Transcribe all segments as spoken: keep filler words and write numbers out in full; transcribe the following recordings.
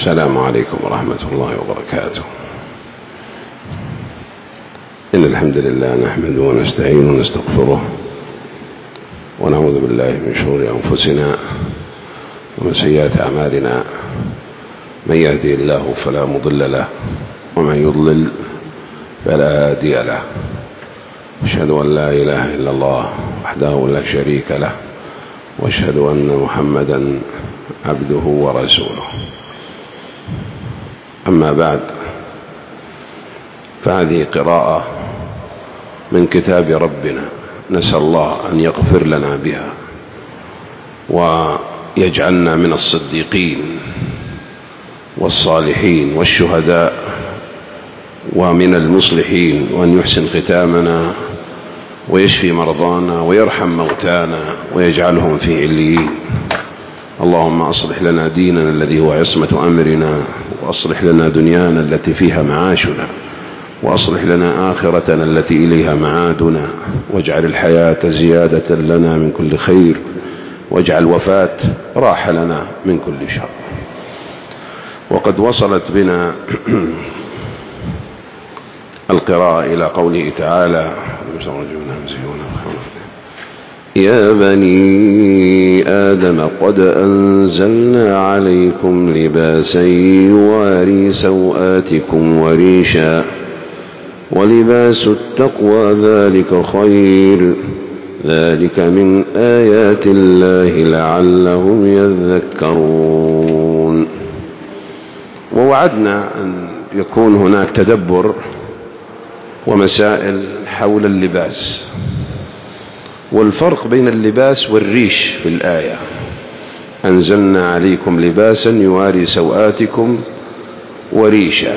السلام عليكم ورحمة الله وبركاته. إن الحمد لله نحمده ونستعينه ونستغفره ونعوذ بالله من شرور أنفسنا ومن سيئات أعمالنا. من يهدي الله فلا مضل له ومن يضلل فلا هادي له. أشهد أن لا إله إلا الله وحده لا شريك له وأشهد أن محمدا عبده ورسوله. أما بعد، فهذه قراءة من كتاب ربنا، نسأل الله أن يغفر لنا بها ويجعلنا من الصديقين والصالحين والشهداء ومن المصلحين، وأن يحسن ختامنا ويشفي مرضانا ويرحم موتانا ويجعلهم في عليين. اللهم أصلح لنا ديننا الذي هو عصمة أمرنا، وأصلح لنا دنيانا التي فيها معاشنا، وأصلح لنا آخرتنا التي إليها معادنا، واجعل الحياة زيادة لنا من كل خير، واجعل الوفاة راحة لنا من كل شر. وقد وصلت بنا القراءة إلى قوله تعالى: يا بني آدم قد أنزلنا عليكم لباسا يواري سوآتكم وريشا ولباس التقوى ذلك خير ذلك من آيات الله لعلهم يذكرون. ووعدنا أن يكون هناك تدبر ومسائل حول اللباس والفرق بين اللباس والريش في الآية. أنزلنا عليكم لباسا يواري سوآتكم وريشا.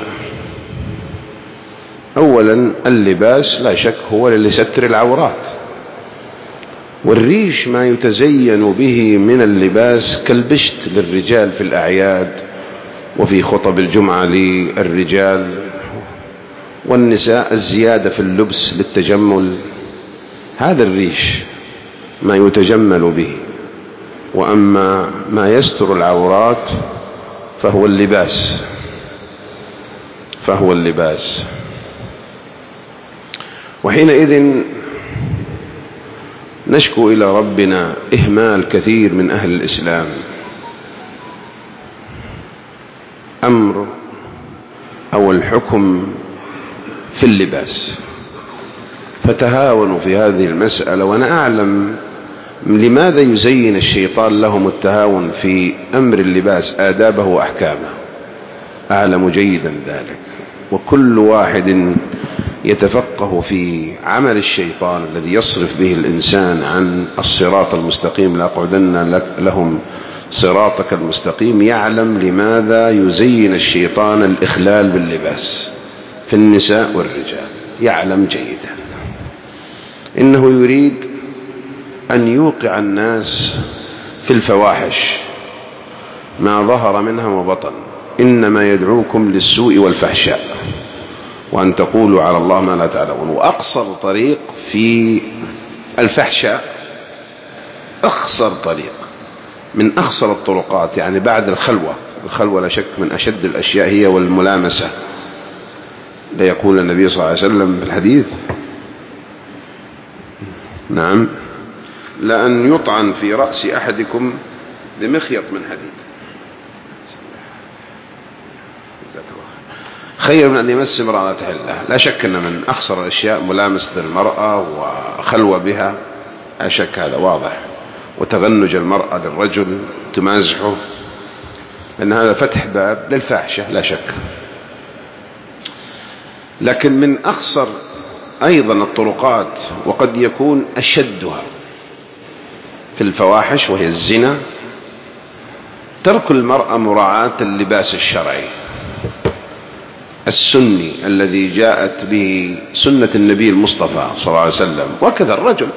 أولا، اللباس لا شك هو لستر العورات، والريش ما يتزين به من اللباس كالبشت للرجال في الأعياد وفي خطب الجمعة للرجال، والنساء الزيادة في اللبس للتجمل. هذا الريش ما يتجمل به، وأما ما يستر العورات فهو اللباس فهو اللباس وحينئذ نشكو إلى ربنا إهمال كثير من أهل الإسلام أمر أو الحكم في اللباس، فتهاونوا في هذه المسألة. وأنا أعلم لماذا يزين الشيطان لهم التهاون في أمر اللباس، آدابه وأحكامه، أعلم جيدا ذلك. وكل واحد يتفقه في عمل الشيطان الذي يصرف به الإنسان عن الصراط المستقيم، لأقعدن لهم صراطك المستقيم، يعلم لماذا يزين الشيطان الإخلال باللباس في النساء والرجال، يعلم جيدا. إنه يريد أن يوقع الناس في الفواحش ما ظهر منها وبطن. إنما يدعوكم للسوء والفحشاء وأن تقولوا على الله ما لا تعلمون. وأقصر طريق في الفحشاء، أقصر طريق من أقصر الطرقات، يعني بعد الخلوة. الخلوة لا شك من أشد الأشياء، هي والملامسة. ليقول النبي صلى الله عليه وسلم في الحديث: نعم، لأن يطعن في رأس أحدكم بمخيط من حديد خير من أن يمس امرأة تحله. لا شك أن من أخسر الأشياء ملامسة المرأة وخلوة بها، لا شك، هذا واضح. وتغنج المرأة للرجل تمازحه، لأن هذا فتح باب للفاحشة لا شك. لكن من أخسر أيضا الطرقات، وقد يكون أشدها في الفواحش وهي الزنا، ترك المرأة مراعاة اللباس الشرعي السني الذي جاءت به سنة النبي المصطفى صلى الله عليه وسلم، وكذا الرجل.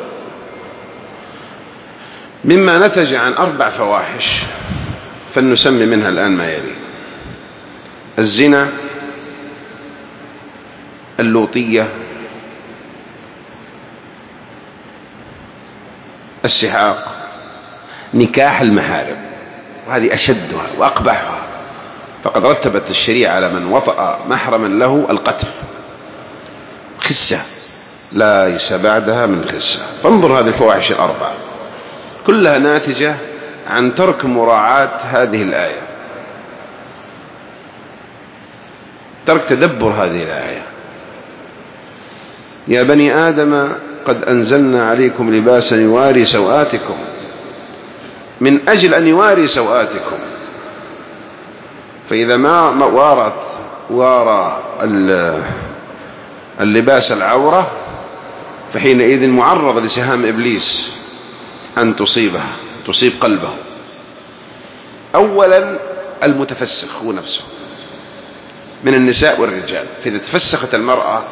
مما نتج عن أربع فواحش، فلنسمي منها الآن ما يلي: الزنا، اللوطية، السحاق، نكاح المحارم، وهذه أشدها وأقبحها. فقد رتبت الشريعة على من وطأ محرما له القتل، خسة ليس بعدها من خسة. فانظر هذه الفواحش الأربعة كلها ناتجة عن ترك مراعاة هذه الآية، ترك تدبر هذه الآية. يا بني آدم قد أنزلنا عليكم لباسا يواري سوآتكم، من أجل أن يواري سوآتكم. فإذا ما وارت وارى اللباس العورة فحينئذ معرض لسهام إبليس أن تصيبه، تصيب قلبه. أولا المتفسخ هو نفسه من النساء والرجال، فإذا تفسخت المرأة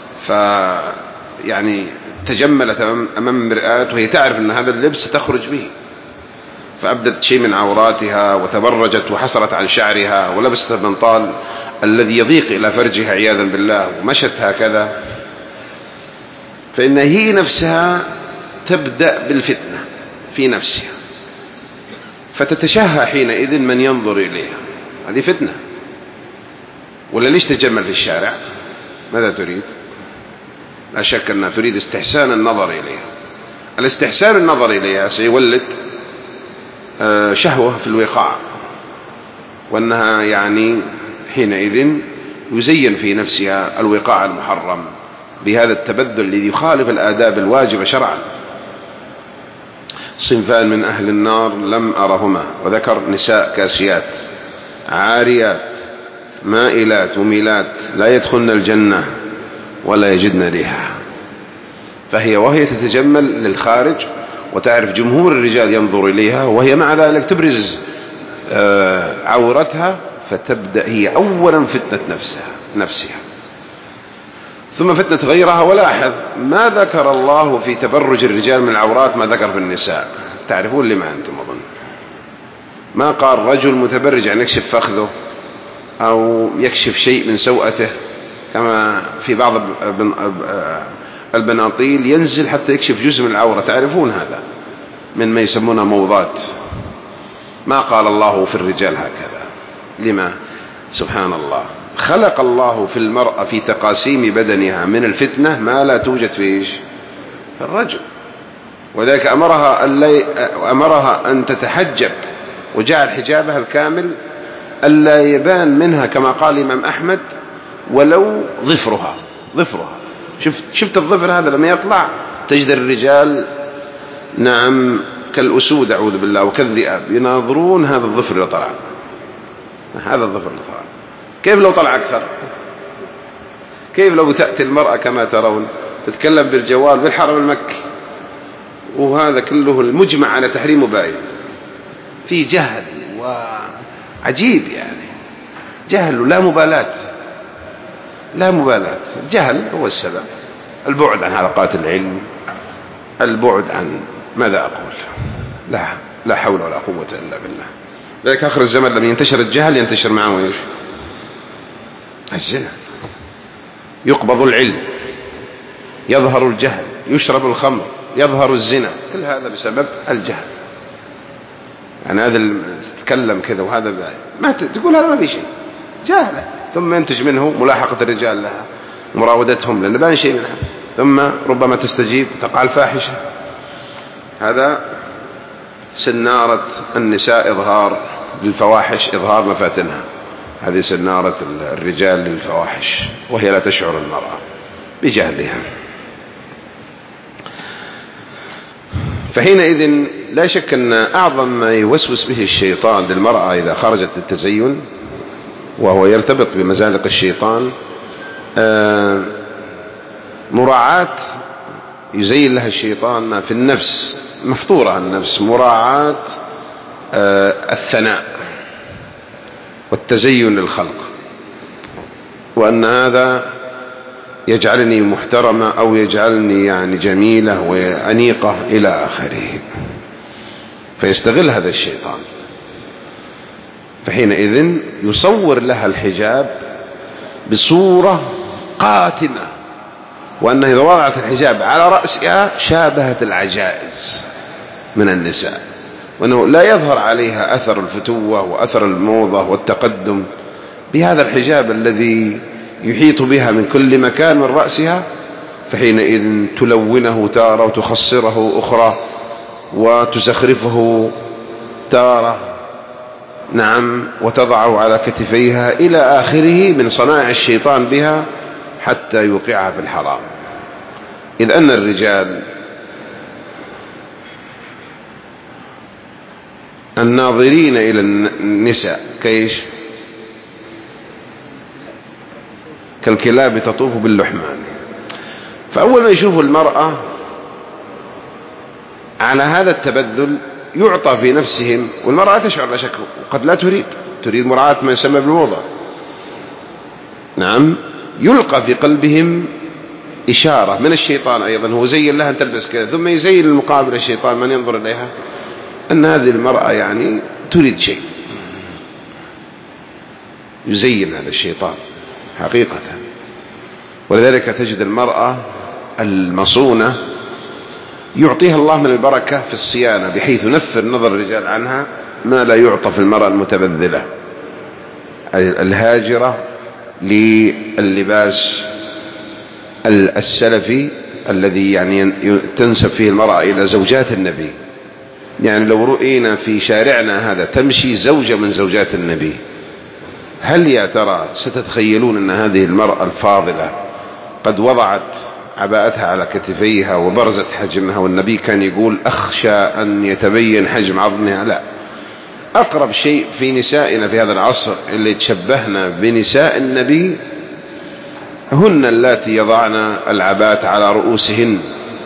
فيعني تجملت أمام المرآة وهي تعرف أن هذا اللبس ستخرج به، فأبدت شيء من عوراتها وتبرجت وحصلت عن شعرها ولبست البنطال الذي يضيق إلى فرجها عياذا بالله ومشت هكذا، فإن هي نفسها تبدأ بالفتنة في نفسها، فتتشهى حينئذ من ينظر إليها. هذه فتنة. ولا ليش تجمل في الشارع؟ ماذا تريد؟ لا شك أنها تريد استحسان النظر إليها. الاستحسان النظر إليها سيولد شهوة في الوقاع، وأنها يعني حينئذ يزين في نفسها الوقاع المحرم بهذا التبذل الذي يخالف الآداب الواجبة شرعا. صنفان من أهل النار لم أرهما، وذكر نساء كاسيات عاريات مائلات مميلات لا يدخلن الجنة ولا يجدن ريحها. فهي وهي تتجمل للخارج وتعرف جمهور الرجال ينظر إليها، وهي مع ذلك تبرز عورتها، فتبدأ هي أولا فتنة نفسها نفسها ثم فتنة غيرها. ولاحظ ما ذكر الله في تبرج الرجال من العورات ما ذكر في النساء. تعرفون لما أنتم أظن ما قال رجل متبرج يعني يكشف فخذه أو يكشف شيء من سوءته، كما في بعض البناطيل ينزل حتى يكشف جزء من العورة، تعرفون هذا من ما يسمونه موضات. ما قال الله في الرجال هكذا. لما؟ سبحان الله، خلق الله في المرأة في تقاسيم بدنها من الفتنة ما لا توجد في إيش؟ في الرجل. وذلك أمرها أن, أمرها أن تتحجب، وجعل حجابها الكامل ألا يبان منها كما قال الإمام أحمد ولو ظفرها. ظفرها شفت, شفت الظفر هذا لما يطلع تجد الرجال نعم كالأسود أعوذ بالله وكالذئاب يناظرون هذا الظفر اللي طلع، هذا الظفر اللي طلع. كيف لو طلع أكثر؟ كيف لو تأتي المرأة كما ترون تتكلم بالجوال بالحرم المكي وهذا كله المجمع على تحريمه بعيد؟ في جهل وعجيب، يعني جهل ولا مبالاة، لا مبالاة. الجهل هو السبب، البعد عن حلقات العلم، البعد عن ماذا أقول، لا لا حول ولا قوة إلا بالله. لذلك آخر الزمن لما ينتشر الجهل ينتشر معه إيش؟ الزنا، يقبض العلم، يظهر الجهل، يشرب الخمر، يظهر الزنا، كل هذا بسبب الجهل. يعني هذا تتكلم كذا وهذا ما تقول هذا ما في شيء، جاهلة، ثم ينتج منه ملاحقة الرجال لها، مراودتهم لأن بان شيء منها، ثم ربما تستجيب تقع الفاحشة. هذا سنارة النساء إظهار للفواحش، إظهار مفاتنها. هذه سنارة الرجال للفواحش وهي لا تشعر المرأة بجهلها. فحينئذ لا شك أن أعظم ما يوسوس به الشيطان للمرأة إذا خرجت التزين، وهو يرتبط بمزالق الشيطان، مراعاة يزين لها الشيطان ما في النفس، مفطورة النفس، مراعاة الثناء والتزين للخلق، وأن هذا يجعلني محترمة أو يجعلني يعني جميلة وأنيقة إلى آخره. فيستغل هذا الشيطان، فحينئذ يصور لها الحجاب بصورة قاتمة، وأنها إذا وضعت الحجاب على رأسها شابهت العجائز من النساء، وأنه لا يظهر عليها أثر الفتوة وأثر الموضة والتقدم بهذا الحجاب الذي يحيط بها من كل مكان من رأسها، فحينئذ تلونه تارة وتخصره أخرى وتزخرفه تارة، نعم، وتضعه على كتفيها إلى آخره من صنائع الشيطان بها حتى يوقعها في الحرام. إذ أن الرجال الناظرين إلى النساء كيش كالكلاب تطوف باللحمان، فأول ما يشوف المرأة على هذا التبذل يعطى في نفسهم، والمرأة تشعر لا شك قد لا تريد تريد مراعاة ما يسمى بالموضة، نعم، يلقى في قلبهم إشارة من الشيطان أيضا، هو زين لها أن تلبس كذا، ثم يزين المقابل الشيطان من ينظر إليها أن هذه المرأة يعني تريد شيء، يزين هذا الشيطان حقيقة. ولذلك تجد المرأة المصونة يعطيها الله من البركة في الصيانة، بحيث ينفر نظر الرجال عنها ما لا يعطى في المرأة المتبذلة الهاجرة للباس السلفي الذي يعني تنسب فيه المرأة إلى زوجات النبي. يعني لو رؤينا في شارعنا هذا تمشي زوجة من زوجات النبي، هل يا ترى ستتخيلون أن هذه المرأة الفاضلة قد وضعت عباءتها على كتفيها وبرزت حجمها، والنبي كان يقول أخشى أن يتبين حجم عظمها؟ لا، أقرب شيء في نسائنا في هذا العصر اللي تشبهنا بنساء النبي هن اللاتي يضعن العباءات على رؤوسهن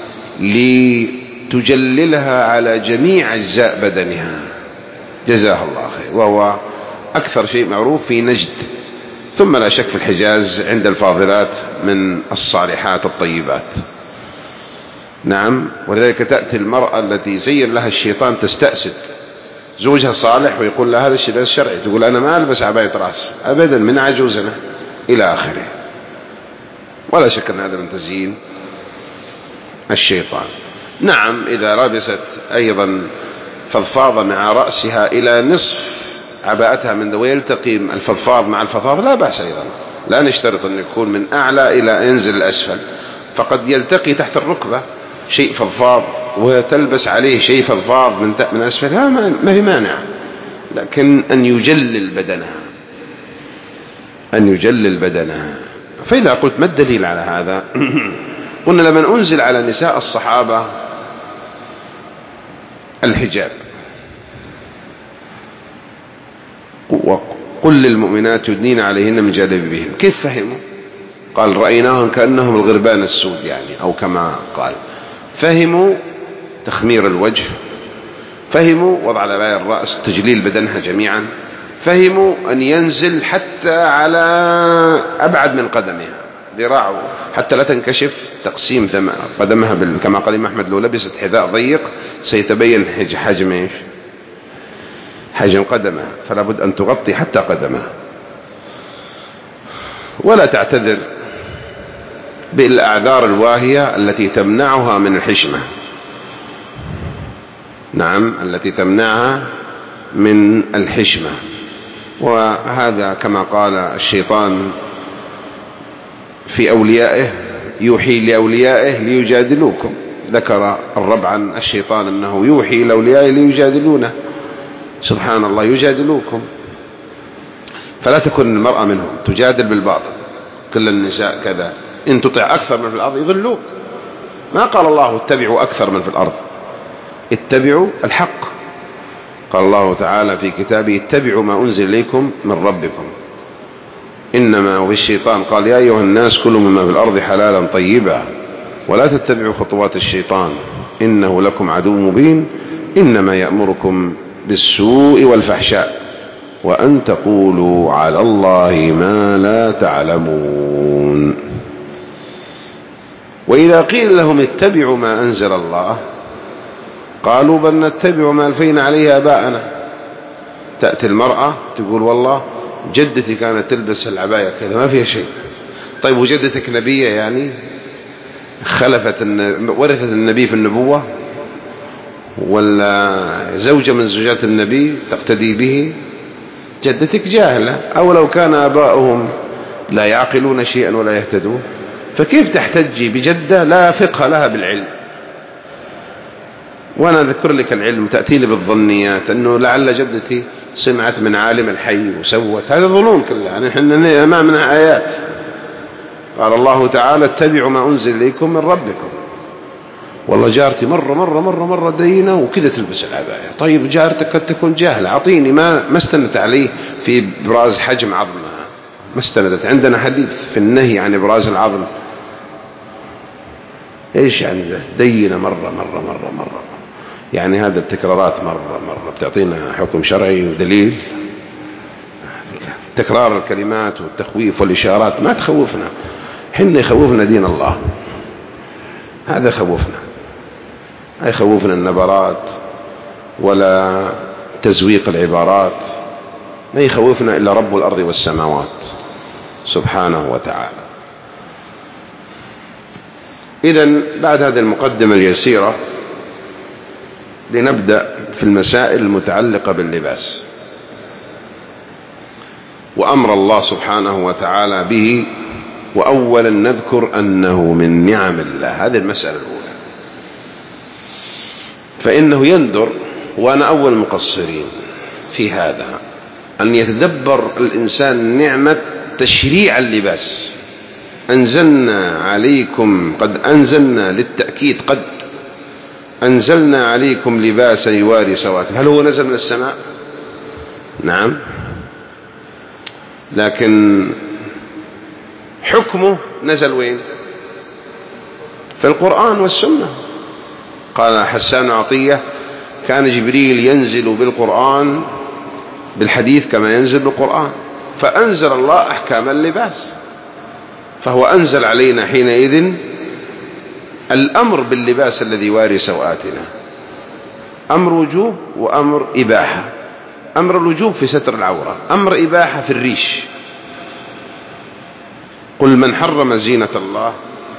لتجللها على جميع أجزاء بدنها، جزاها الله خير، وهو أكثر شيء معروف في نجد، ثم لا شك في الحجاز عند الفاضلات من الصالحات الطيبات، نعم. ولذلك تأتي المرأة التي زين لها الشيطان تستأسد زوجها صالح ويقول لها هذا الشيء الشرعي، تقول أنا ما ألبس عباية رأس أبدا من عجوزنا إلى آخره. ولا شك أن هذا من تزيين الشيطان. نعم، إذا لبست أيضا فضفاضة مع رأسها إلى نصف عباءتها من ويلتقي الفضفاض مع الفضفاض لا بأس أيضا، لا نشترط أن يكون من أعلى إلى ينزل الأسفل، فقد يلتقي تحت الركبة شيء فضفاض وتلبس عليه شيء فضفاض من من أسفل، ما في مانع، لكن أن يجلل بدنها أن يجلل بدنها. فإذا قلت ما الدليل على هذا؟ قلنا لما أنزل على نساء الصحابة الحجاب وقل للمؤمنات يدنين عليهن من جلابيبهن، كيف فهموا؟ قال رأيناهم كأنهم الغربان السود، يعني أو كما قال، فهموا تخمير الوجه، فهموا وضع العباية الرأس، تجليل بدنها جميعا، فهموا أن ينزل حتى على أبعد من قدمها ذراعه حتى لا تنكشف تقسيم قدمها بال... كما قال الإمام أحمد لو لبست حذاء ضيق سيتبين حجم إيش؟ حجم قدمها، فلا بد أن تغطي حتى قدمها، ولا تعتذر بالأعذار الواهية التي تمنعها من الحشمة، نعم، التي تمنعها من الحشمة. وهذا كما قال الشيطان في أوليائه يوحي لأوليائه ليجادلوكم، ذكر الرب عن الشيطان أنه يوحي لأوليائه ليجادلونه، سبحان الله، يجادلوكم. فلا تكن المرأة منهم تجادل بالباطل، كل النساء كذا، إن تطع أكثر من في الأرض يضلوك. ما قال الله اتبعوا أكثر من في الأرض، اتبعوا الحق. قال الله تعالى في كتابه اتبعوا ما أنزل إليكم من ربكم، إنما والشيطان قال يا أيها الناس كلوا مما في الأرض حلالا طيبا ولا تتبعوا خطوات الشيطان إنه لكم عدو مبين إنما يأمركم بالسوء والفحشاء وأن تقولوا على الله ما لا تعلمون. وإذا قيل لهم اتبعوا ما أنزل الله قالوا بل نتبع ما ألفينا عليه آباءنا. تأتي المرأة تقول والله جدتي كانت تلبس العباية كذا ما فيها شيء. طيب وجدتك نبية يعني خلفت ورثت النبي في النبوة ولا زوجة من زوجات النبي تقتدي به؟ جدتك جاهلة، أو لو كان آباؤهم لا يعقلون شيئا ولا يهتدون، فكيف تحتجي بجدة لا فقه لها بالعلم؟ وأنا أذكر لك العلم تأتي لي بالظنيات أنه لعل جدتي سمعت من عالم الحي وسوت، هذا ظنون كلها، يعني إحنا أمامنا آيات. قال الله تعالى اتبعوا ما أنزل إليكم من ربكم. والله جارتي مرة مرة مرة مرة دينة وكذا تلبس العباية. طيب جارتك قد تكون جاهلة، أعطيني ما ما استندت عليه في إبراز حجم عظمها، ما استندت. عندنا حديث في النهي عن إبراز العظم. إيش يعني ده؟ دينة مرة مرة مرة مرة، يعني هذا التكرارات مرة مرة بتعطينا حكم شرعي ودليل؟ تكرار الكلمات والتخويف والإشارات ما تخوفنا، حين يخوفنا دين الله، هذا خوفنا. لا يخوفنا النبرات ولا تزويق العبارات، ما يخوفنا إلا رب الأرض والسماوات سبحانه وتعالى. إذن بعد هذه المقدمة اليسيرة لنبدأ في المسائل المتعلقة باللباس وأمر الله سبحانه وتعالى به. وأولا نذكر أنه من نعم الله، هذه المسألة الأولى. فإنه يندر، وأنا أول مقصرين في هذا، أن يتدبر الإنسان نعمة تشريع اللباس. أنزلنا عليكم، قد أنزلنا للتأكيد، قد أنزلنا عليكم لباسا يواري سواتكم. هل هو نزل من السماء؟ نعم، لكن حكمه نزل وين؟ في القرآن والسنة. قال حسان عطية كان جبريل ينزل بالقرآن بالحديث كما ينزل بالقرآن، فأنزل الله أحكام اللباس. فهو أنزل علينا حينئذ الأمر باللباس الذي يواري سوآتنا، أمر وجوب وأمر إباحة. أمر الوجوب في ستر العورة، أمر إباحة في الريش. قل من حرم زينة الله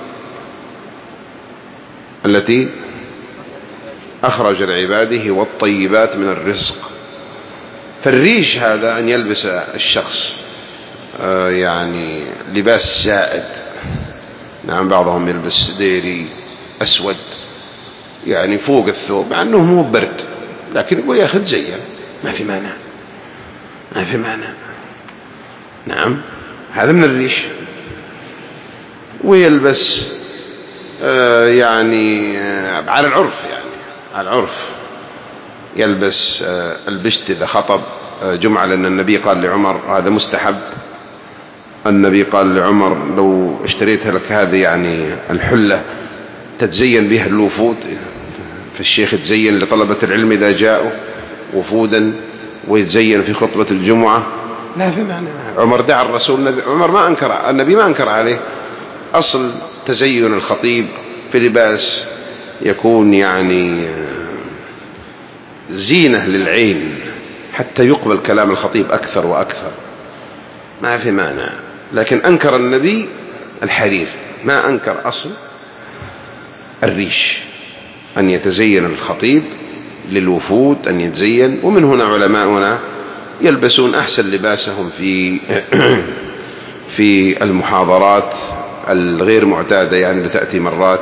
التي أخرج لعباده والطيبات من الرزق. فالريش هذا أن يلبس الشخص آه يعني لباس زائد. نعم، بعضهم يلبس ديري أسود يعني فوق الثوب، مع أنه مو برد، لكن يقول يا أخي تزين، ما في مانع، ما في مانع. نعم، هذا من الريش. ويلبس آه يعني آه على العرف، يعني على العرف يلبس آه البشت إذا خطب آه جمعة، لأن النبي قال لعمر هذا مستحب. النبي قال لعمر لو اشتريت لك هذه يعني الحلة تتزين بها الوفود، فالشيخ تزين لطلبة العلم إذا جاءوا وفودا ويتزين في خطبة الجمعة، لا في معنى. عمر دعا الرسول، عمر ما أنكر، النبي ما أنكر عليه. أصل تزين الخطيب في لباس يكون يعني زينة للعين حتى يقبل كلام الخطيب أكثر وأكثر، ما في معنى. لكن أنكر النبي الحرير، ما أنكر أصل الريش، أن يتزين الخطيب للوفود، أن يتزين. ومن هنا علماؤنا يلبسون أحسن لباسهم في في المحاضرات الغير معتادة، يعني اللي تأتي مرات.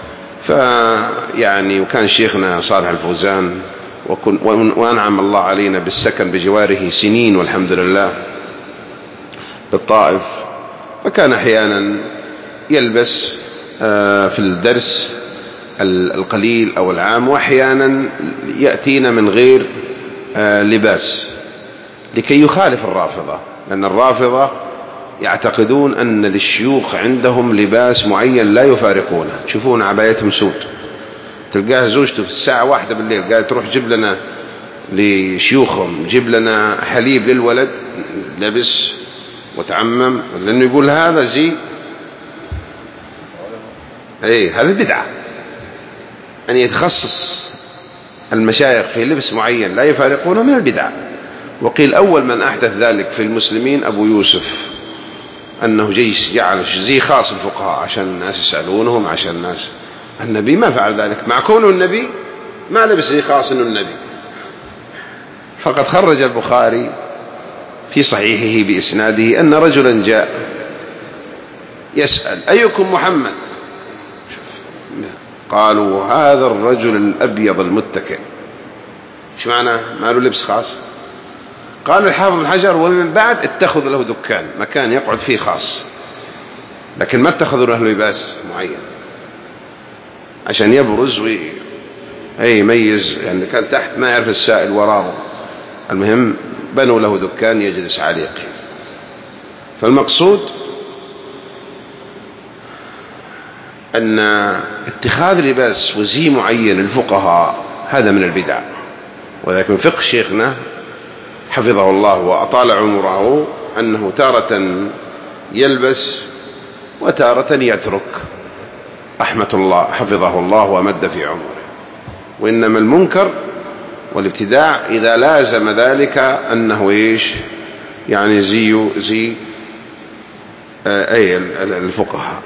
فيعني وكان شيخنا صالح الفوزان وكن وأنعم الله علينا بالسكن بجواره سنين والحمد لله بالطائف، فكان أحيانا يلبس في الدرس القليل أو العام، وأحيانا يأتينا من غير لباس لكي يخالف الرافضة، لأن الرافضة يعتقدون أن للشيوخ عندهم لباس معين لا يفارقونه. تشوفون عبايتهم سود، تلقاه زوجته في الساعة واحدة بالليل قال تروح جيب لنا لشيوخهم، جيب لنا حليب للولد، لبس وتعمم، لأنه يقول هذا زي ايه هذا بدعة. أن يتخصص المشايخ في لبس معين لا يفارقونه من البدعة. وقيل أول من أحدث ذلك في المسلمين أبو يوسف، أنه جيش جعل زي خاص الفقهاء عشان الناس يسألونهم، عشان الناس. النبي ما فعل ذلك، مع كونه النبي ما لبس زي خاص إنه النبي. فقد خرج البخاري في صحيحه بإسناده أن رجلا جاء يسأل أيكم محمد؟ قالوا هذا الرجل الأبيض المتكئ. ايش معنى؟ ما له لبس خاص؟ قال الحافظ بن حجر ومن بعد اتخذ له دكان، مكان يقعد فيه خاص، لكن ما اتخذوا له لباس معين عشان يبرز ويميز، يعني كان تحت ما يعرف السائل وراه. المهم بنوا له دكان يجلس عليه. فالمقصود أن اتخاذ لباس وزي معين الفقهاء هذا من البدع، ولكن فقه شيخنا حفظه الله وأطال عمره أنه تارة يلبس وتارة يترك، رحمة الله حفظه الله ومد في عمره. وإنما المنكر والابتداع إذا لازم ذلك أنه إيش يعني زي زي أي الفقهاء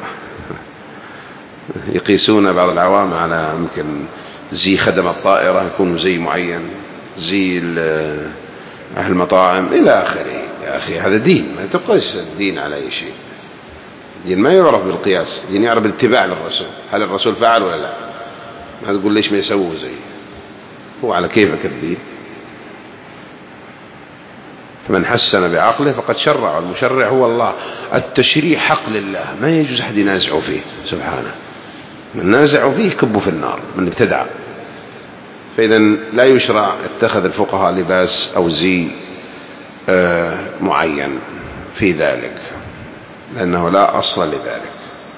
يقيسون بعض العوام على ممكن زي خدم الطائرة يكون زي معين، زي أهل المطاعم إلى آخره. يا أخي هذا دين، ما تقيس الدين على أي شيء. الدين ما يعرف بالقياس، الدين يعرف بالاتباع للرسول. هل الرسول فعل ولا لا؟ ما تقول ليش ما يسووا زي هو على كيفك الدين. فمن حسن بعقله فقد شرع، والمشرع هو الله. التشريع حق لله، ما يجوز أحد ينازع فيه سبحانه. من نازع فيه كبه في النار من ابتدع. فإذا لا يشرع اتخذ الفقهاء لباس أو زي معين في ذلك، لأنه لا أصل لذلك.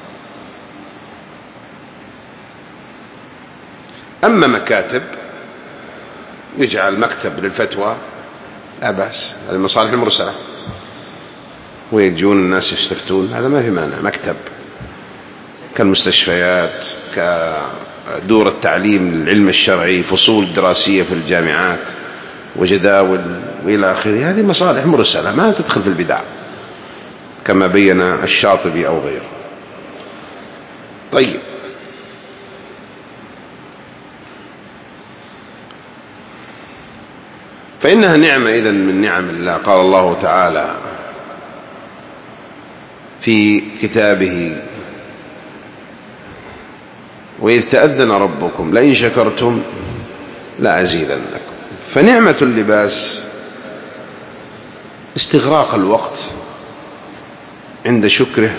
أما مكاتب يجعل مكتب للفتوى لا بأس، هذه المصالح المرسلة ويجون الناس يستفتون، هذا ما في مانع. مكتب كالمستشفيات، كدور التعليم العلم الشرعي، فصول دراسية في الجامعات وجداول وإلى آخره، هذه مصالح مرسلة ما تدخل في البدع كما بين الشاطبي أو غيره. طيب، فإنها نعمة إذن من نعم الله. قال الله تعالى في كتابه وإذ تأذن ربكم لئن شكرتم لأزيدنكم. فنعمة اللباس استغراق الوقت عند شكره،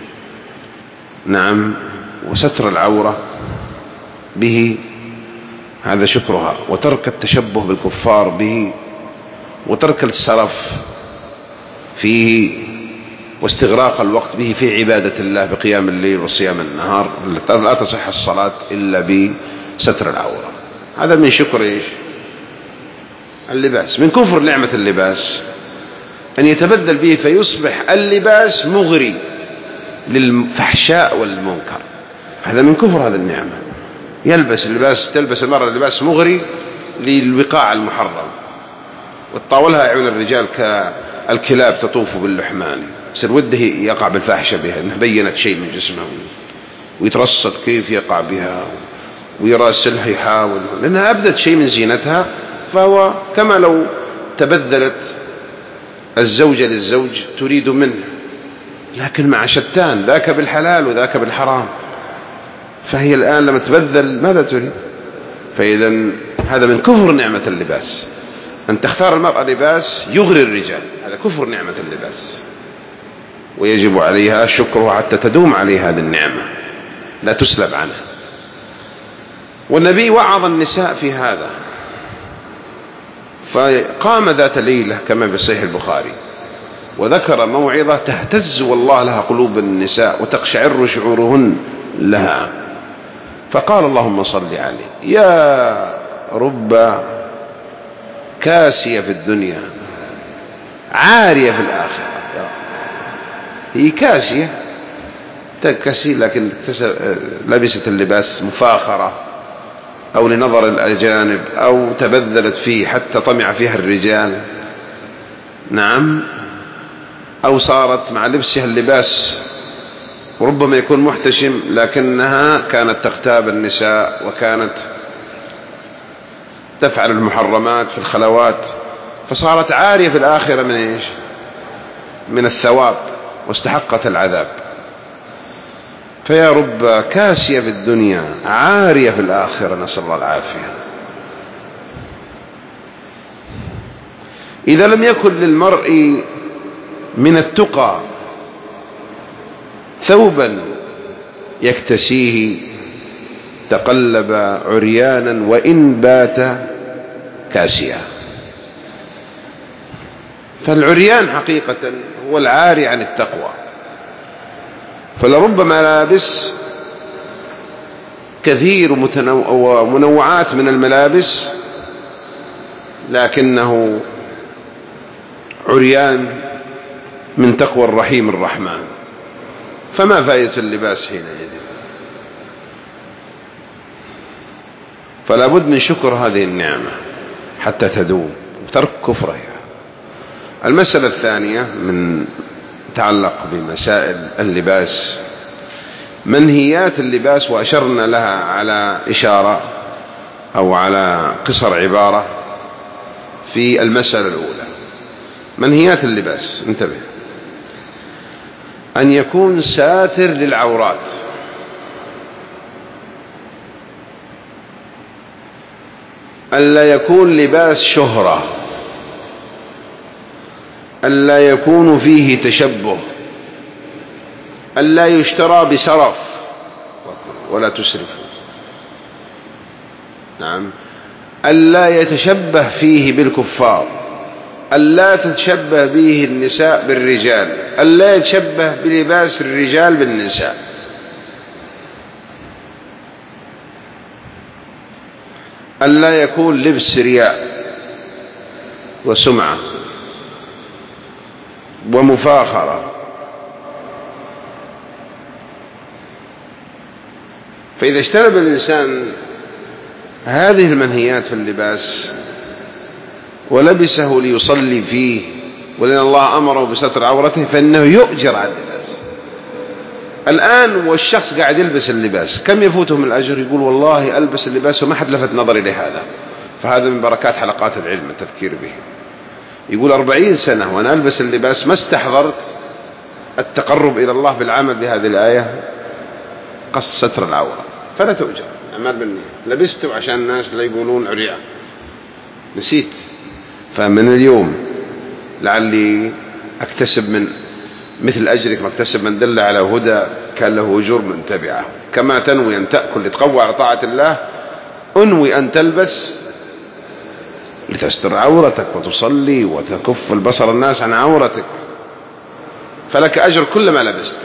نعم، وستر العورة به، هذا شكرها، وترك التشبه بالكفار به، وترك السرف فيه، واستغراق الوقت به في عبادة الله بقيام الليل وصيام النهار. لا تصح الصلاة إلا بستر العورة. هذا من شكر إيش؟ اللباس. من كفر نعمة اللباس أن يتبدل به فيصبح اللباس مغري للفحشاء والمنكر. هذا من كفر هذا النعمة. يلبس اللباس، تلبس المرأة اللباس مغري للوقاع المحرم، وتطاولها عيون الرجال كالكلاب تطوف باللحمان، يصير وده يقع بالفاحشة بها إنها بينت شيء من جسمه، ويترصد كيف يقع بها، ويراسلها يحاول، لأنها أبدت شيء من زينتها. فهو كما لو تبذلت الزوجة للزوج تريد منه، لكن مع شتان، ذاك بالحلال وذاك بالحرام. فهي الآن لما تبذل ماذا تريد؟ فإذا هذا من كفر نعمة اللباس، أن تختار المرأة لباس يغري الرجال، هذا كفر نعمة اللباس، ويجب عليها شكرها حتى تدوم عليها هذه النعمة لا تسلب عنها. والنبي وعظ النساء في هذا، فقام ذات ليلة كما في صحيح البخاري وذكر موعظة تهتز والله لها قلوب النساء وتقشعر شعورهن لها، فقال اللهم صل عليه يا رب كاسية في الدنيا عارية في الآخرة. هي كاسية تكسي لكن لبست اللباس مفاخرة أو لنظر الأجانب أو تبذلت فيه حتى طمع فيها الرجال، نعم، أو صارت مع لبسها اللباس وربما يكون محتشم لكنها كانت تغتاب النساء وكانت تفعل المحرمات في الخلوات، فصارت عارية في الآخرة من إيش؟ من الثواب، واستحقت العذاب. فيا رب كاسية في الدنيا عارية في الآخرة، نسأل الله العافية. إذا لم يكن للمرء من التقى ثوبا يكتسيه تقلب عريانا وإن بات كاسيا. فالعريان حقيقة هو العاري عن التقوى. فلرب ملابس كثير ومنوعات من الملابس، لكنه عريان من تقوى الرحيم الرحمن، فما فائدة اللباس حينئذ؟ فلا بد من شكر هذه النعمة حتى تدوم وترك كفرها. المسألة الثانية من تعلق بمسائل اللباس منهيات اللباس، وأشرنا لها على إشارة أو على قصر عبارة في المسألة الأولى. منهيات اللباس، انتبه، أن يكون ساتر للعورات، ألا يكون لباس شهرة، ألا يكون فيه تشبه، ألا يشترى بسرف ولا تسرف، نعم، ألا يتشبه فيه بالكفار، ألا تتشبه به النساء بالرجال، ألا يتشبه بلباس الرجال بالنساء. ألا يكون لبس رياء وسمعة ومفاخرة. فإذا اجتنب الإنسان هذه المنهيات في اللباس ولبسه ليصلي فيه ولأن الله أمره بستر عورته فإنه يؤجر على اللباس. الآن والشخص قاعد يلبس اللباس كم يفوته من الأجر؟ يقول والله ألبس اللباس وما حد لفت نظري لهذا. فهذا من بركات حلقات العلم التذكير به. يقول أربعين سنة وأنا ألبس اللباس ما استحضرت التقرب إلى الله بالعمل بهذه الآية قصد ستر العورة، فلا تؤجر. أعمال بالنية، لبسته عشان الناس لا يقولون عريان، نسيت. فمن اليوم لعلي أكتسب من مثل أجرك ما اكتسب من دل على هدى كان له أجور من تبعه. كما تنوي أن تأكل لتقوى على طاعة الله، أنوي أن تلبس لتستر عورتك وتصلي وتكف البصر الناس عن عورتك، فلك أجر كل ما لبست.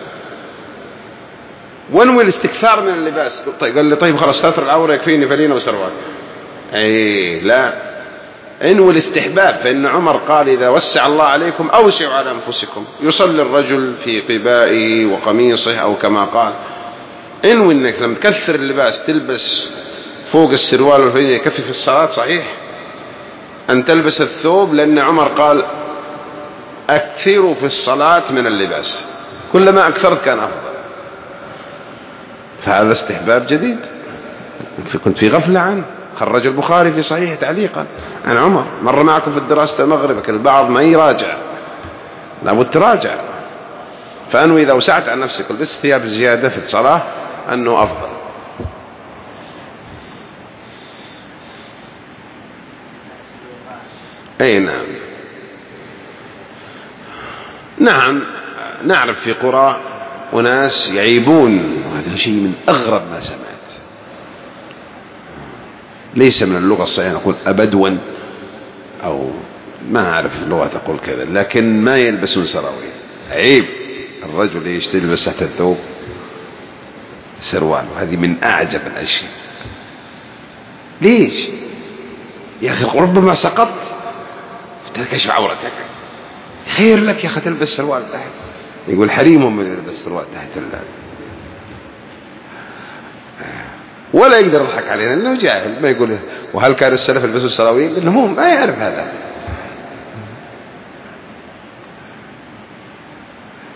وانوي الاستكثار من اللباس. طيب قال لي طيب خلاص ستر العورة يكفيني فلينة وسروال. أي لا، انوي الاستحباب، فإن عمر قال إذا وسع الله عليكم أوسعوا على أنفسكم. يصلي الرجل في قبائه وقميصه أو كما قال. انوي أنك لما تكثر اللباس تلبس فوق السروال والفلينة يكفي في الصلاة، صحيح أن تلبس الثوب، لأن عمر قال أكثروا في الصلاة من اللباس، كلما أكثرت كان أفضل. فهذا استحباب جديد كنت في غفلة عنه. خرج البخاري في صحيح تعليقا عن عمر. مر معكم في الدراسة المغرب، لكن البعض ما يراجع، لابد تراجع. فأنوي إذا وسعت عن نفسك ولبست ثياب زيادة في الصلاة أنه أفضل. أي نعم، نعم، نعرف في قرى وناس يعيبون، وهذا شيء من أغرب ما سمعت. ليس من اللغة الصحيحة نقول أبدوا أو ما أعرف اللغة تقول كذا، لكن ما يلبسون سراويل. عيب الرجل يلبس تحت الثوب سروال، وهذه من أعجب الأشياء. ليش يا أخي؟ ربما سقطت تكشف عورتك، خير لك يا أخي تلبس سروال تحت. يقول حريمهم من يلبس سروال تحت الله، ولا يقدر يضحك علينا لأنه جاهل. ما يقول وهل كان السلف يلبسوا السراويل؟ لأنه ما يعرف هذا.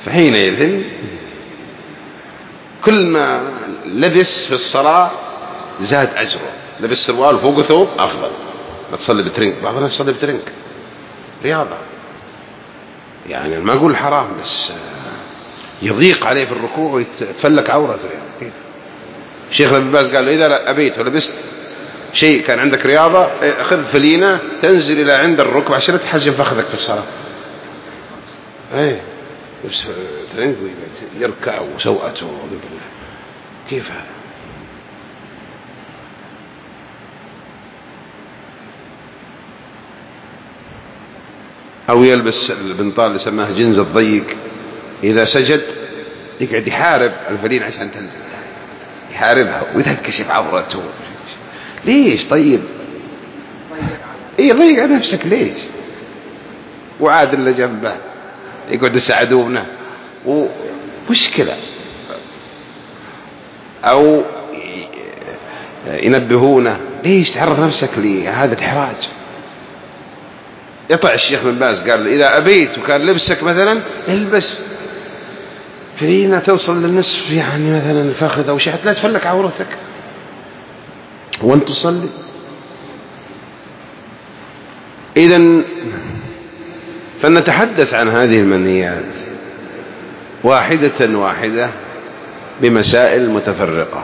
فحينئذ كل ما لبس في الصلاة زاد أجره. لبس سروال وفوقه ثوب أفضل. لا تصلي بترنك، بعض الناس يصلي بترنك رياضة، يعني ما أقول حرام بس يضيق عليه في الركوع ويتفلك عورته. يعني كيف؟ الشيخ ابن باز قال له إذا أبيت ولبست شيء كان عندك رياضة أخذ فلينة تنزل إلى عند الركبة عشان تحجم فخذك في الصلاة. ايه بس ترنك يركع وسوءته كيف هذا؟ أو يلبس البنطال اللي سماه جنز الضيق، إذا سجد يقعد يحارب الفلين عشان تنزل، يحاربها ويتكشف عورته. ليش طيب؟ إيه ضيق على نفسك ليش؟ وعاد اللي جنبه يقعد يساعدونه ومشكلة، أو ينبهونه ليش تعرض نفسك لهذا الإحراج. يطلع الشيخ بن باز قال له إذا أبيت وكان لبسك مثلا البس فلينة توصل للنصف يعني مثلا الفخذ أو شيء حتى لا تفلك عورتك وأنت تصلي. إذن فلنتحدث عن هذه المنهيات واحدة واحدة بمسائل متفرقة.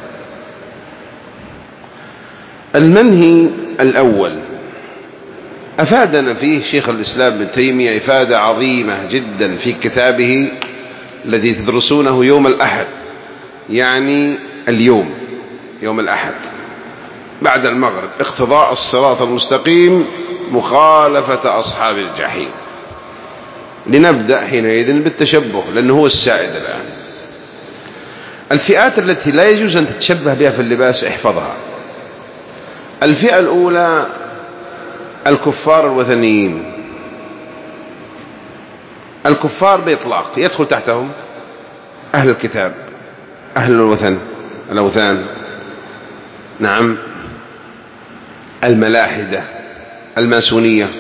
المنهي الأول أفادنا فيه شيخ الإسلام ابن تيمية إفادة عظيمة جدا في كتابه الذي تدرسونه يوم الأحد، يعني اليوم يوم الأحد بعد المغرب، اقتضاء الصراط المستقيم مخالفة أصحاب الجحيم. لنبدأ حينئذ بالتشبه لأنه هو السائد الآن. الفئات التي لا يجوز أن تتشبه بها في اللباس احفظها. الفئة الأولى الكفار الوثنيين. الكفار بإطلاق يدخل تحتهم أهل الكتاب، أهل الوثن الأوثان، نعم، الملاحدة، الماسونية،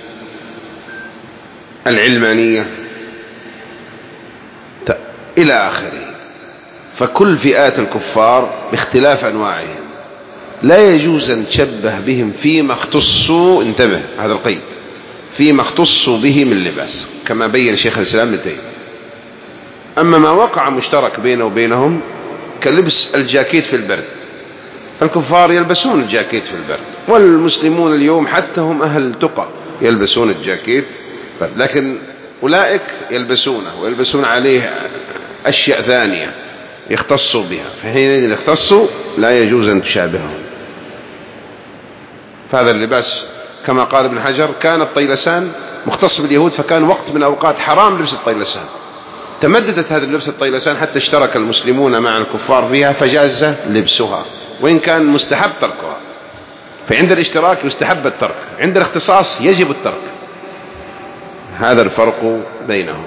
العلمانية إلى آخره. فكل فئات الكفار باختلاف أنواعهم لا يجوز أن تشبه بهم فيما اختصوا، انتبه هذا القيد، فيما اختصوا به من لباس كما بين شيخ الإسلام ابن تيمية. أما ما وقع مشترك بينه وبينهم كلبس الجاكيت في البرد، الكفار يلبسون الجاكيت في البرد، والمسلمون اليوم حتى هم أهل تقى يلبسون الجاكيت، لكن أولئك يلبسونه ويلبسون عليه أشياء ثانية يختصوا بها، فحينئذ يختصوا لا يجوز أن تشابههم. فهذا اللباس كما قال ابن حجر كان الطيلسان مختص باليهود، فكان وقت من أوقات حرام لبس الطيلسان، تمددت هذا اللبس الطيلسان حتى اشترك المسلمون مع الكفار فيها فجاز لبسها، وإن كان مستحب تركها. فعند الاشتراك يستحب الترك، عند الاختصاص يجب الترك. هذا الفرق بينهم.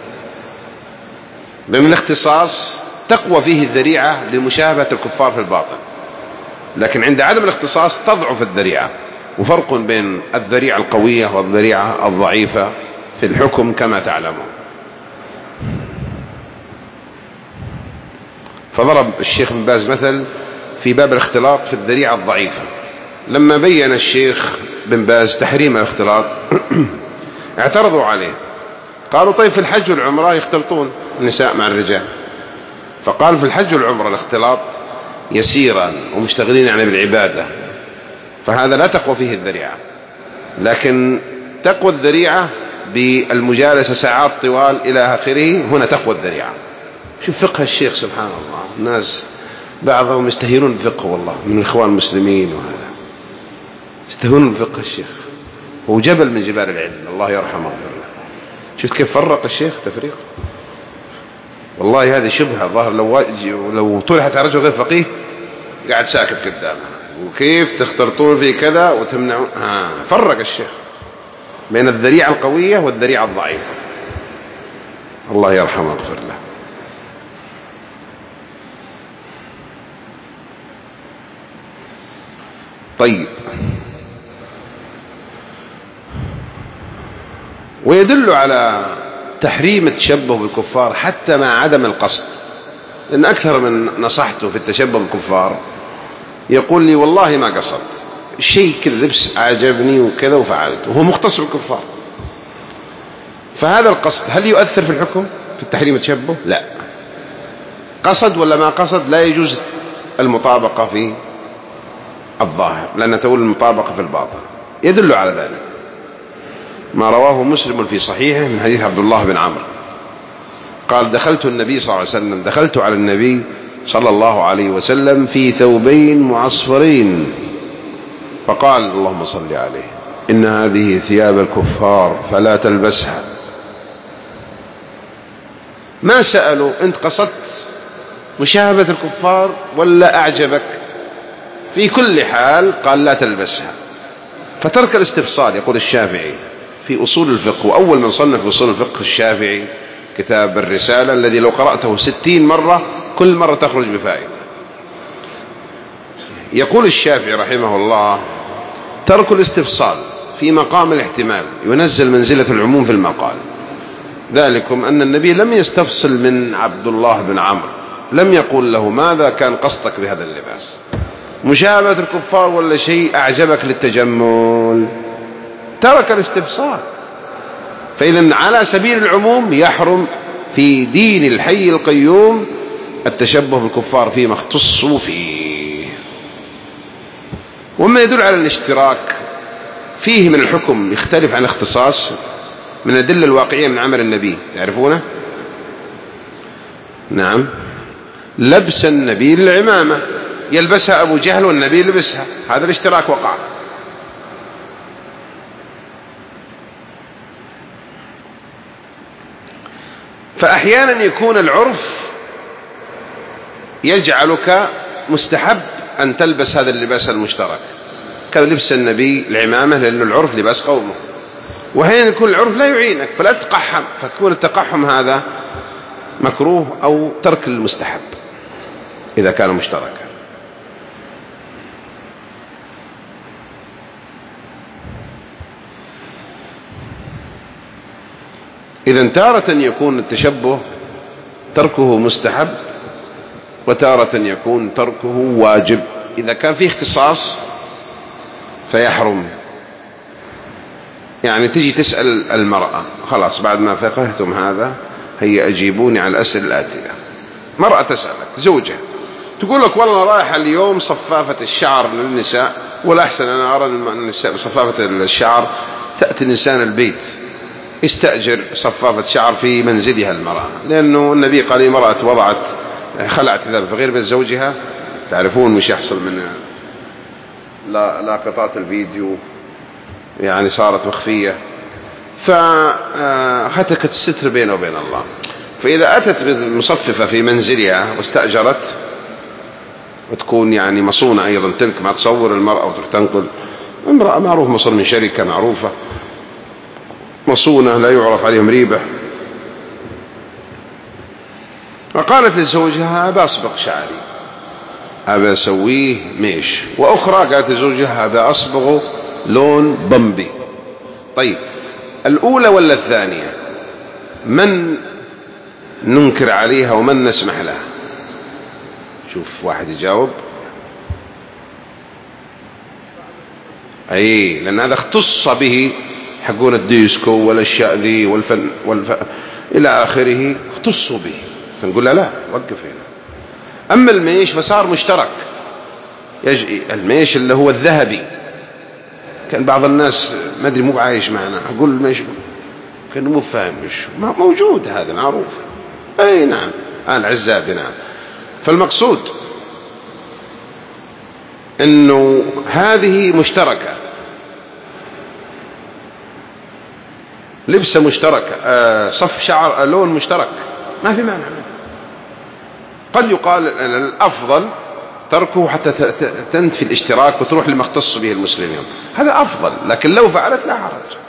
من الاختصاص تقوى فيه الذريعة لمشابهة الكفار في الباطن، لكن عند عدم الاختصاص تضعف الذريعة. وفرق بين الذريعة القوية والذريعة الضعيفة في الحكم كما تعلمون. فضرب الشيخ بن باز مثل في باب الاختلاط في الذريعة الضعيفة، لما بين الشيخ بن باز تحريم الاختلاط اعترضوا عليه، قالوا طيب في الحج والعمرة يختلطون النساء مع الرجال، فقال في الحج والعمرة الاختلاط يسيرا ومشتغلين يعني بالعبادة، فهذا لا تقوى فيه الذريعة، لكن تقوى الذريعة بالمجالسة ساعات طوال إلى آخره، هنا تقوى الذريعة. شوف فقه الشيخ سبحان الله، الناس بعضهم يستهينون بفقه والله من الإخوان المسلمين، وهذا يستهينون بفقه الشيخ، هو جبل من جبال العلم الله يرحمه. شفت كيف فرق الشيخ تفريق؟ والله هذه شبهة ظهر لو لو طرحت على رجل غير فقيه قاعد ساكت قدامها، وكيف تختلطون في كذا وتمنعون. ها فرق الشيخ بين الذريعة القوية والذريعة الضعيفة، الله يرحمه ويغفر له. طيب، ويدل على تحريم التشبه بالكفار حتى مع عدم القصد، لأن أكثر من نصحته في التشبه بالكفار يقول لي والله ما قصد شيء، كذا لبس أعجبني وكذا وفعلت، وهو مختص بالكفار. فهذا القصد هل يؤثر في الحكم في التحريم التشبه؟ لا. قصد ولا ما قصد لا يجوز المطابقة في الظاهر، لأن تقول المطابقة في الباطن. يدل على ذلك ما رواه مسلم في صحيحه من حديث عبد الله بن عمرو قال دخلت النبي صلى الله عليه وسلم دخلت على النبي صلى الله عليه وسلم في ثوبين معصفرين فقال اللهم صل عليه إن هذه ثياب الكفار فلا تلبسها. ما سألوا أنت قصدت مشاهدة الكفار ولا أعجبك؟ في كل حال قال لا تلبسها. فترك الاستفصال. يقول الشافعي في أصول الفقه، وأول من صنف في أصول الفقه الشافعي كتاب الرسالة الذي لو قرأته ستين مرة كل مرة تخرج بفائدة. يقول الشافعي رحمه الله ترك الاستفصال في مقام الاحتمال ينزل منزلة العموم في المقال. ذلكم أن النبي لم يستفصل من عبد الله بن عمرو، لم يقول له ماذا كان قصدك بهذا اللباس، مشابهة الكفار ولا شيء أعجبك للتجمل؟ ترك الاستفصال. فإذا على سبيل العموم يحرم في دين الحي القيوم التشبه بالكفار فيما اختصوا فيه. وما يدل على الاشتراك فيه من الحكم يختلف عن اختصاص من الأدلة الواقعية من عمل النبي، تعرفونه؟ نعم، لبس النبي للعمامة يلبسها أبو جهل والنبي لبسها، هذا الاشتراك وقع. فأحيانا يكون العرف يجعلك مستحب أن تلبس هذا اللباس المشترك كلبس النبي العمامة، لأن العرف لباس قومه. وأحيانا يكون العرف لا يعينك فلا تتقحم، فتكون التقحم هذا مكروه أو ترك المستحب إذا كان مشتركا. إذن تارة يكون التشبه تركه مستحب وتارة يكون تركه واجب. إذا كان فيه اختصاص فيحرم. يعني تجي تسأل المرأة خلاص بعد ما فقهتم هذا هيا أجيبوني على الأسئلة الآتية. مرأة تسألك زوجها تقول لك والله رايح اليوم صفافة الشعر للنساء، والأحسن أنا أرى أن صفافة الشعر تأتي الإنسان البيت استأجر صفافة شعر في منزلها المرأة، لأنه النبي قال امرأة وضعت خلعت ذلك فغير من زوجها. تعرفون مش يحصل من لاقطات الفيديو يعني صارت مخفية، فهتكت الستر بينه وبين الله. فإذا أتت بالمصففة في منزلها واستأجرت وتكون يعني مصونة أيضا تلك ما تصور المرأة وتروح تنقل، امرأة معروف مصر من شركة معروفة مصونة لا يعرف عليهم ريبة، فقالت لزوجها أبا أصبغ شعري أبا أسويه ميش، وأخرى قالت لزوجها أبا أصبغه لون بمبي. طيب الأولى ولا الثانية؟ من ننكر عليها ومن نسمح لها؟ شوف واحد يجاوب. أي لأن هذا اختص به حقون الديسكو والأشياء ذي والفن والف... إلى آخره اختصوا به، فنقول لا لا وقف هنا. أما الميش فصار مشترك. يجي الميش اللي هو الذهبي، كان بعض الناس ما أدري مو عايش معنا أقول الميش كانوا مو فاهم مش موجود، هذا معروف. أي نعم آل عزابي نعم. فالمقصود أنه هذه مشتركة، لبسة مشتركة، آه صف شعر لون مشترك، ما في مانع. قد يقال الأفضل تركه حتى تنتفي الاشتراك وتروح لما اختص به المسلمين، هذا أفضل، لكن لو فعلت لا حرج.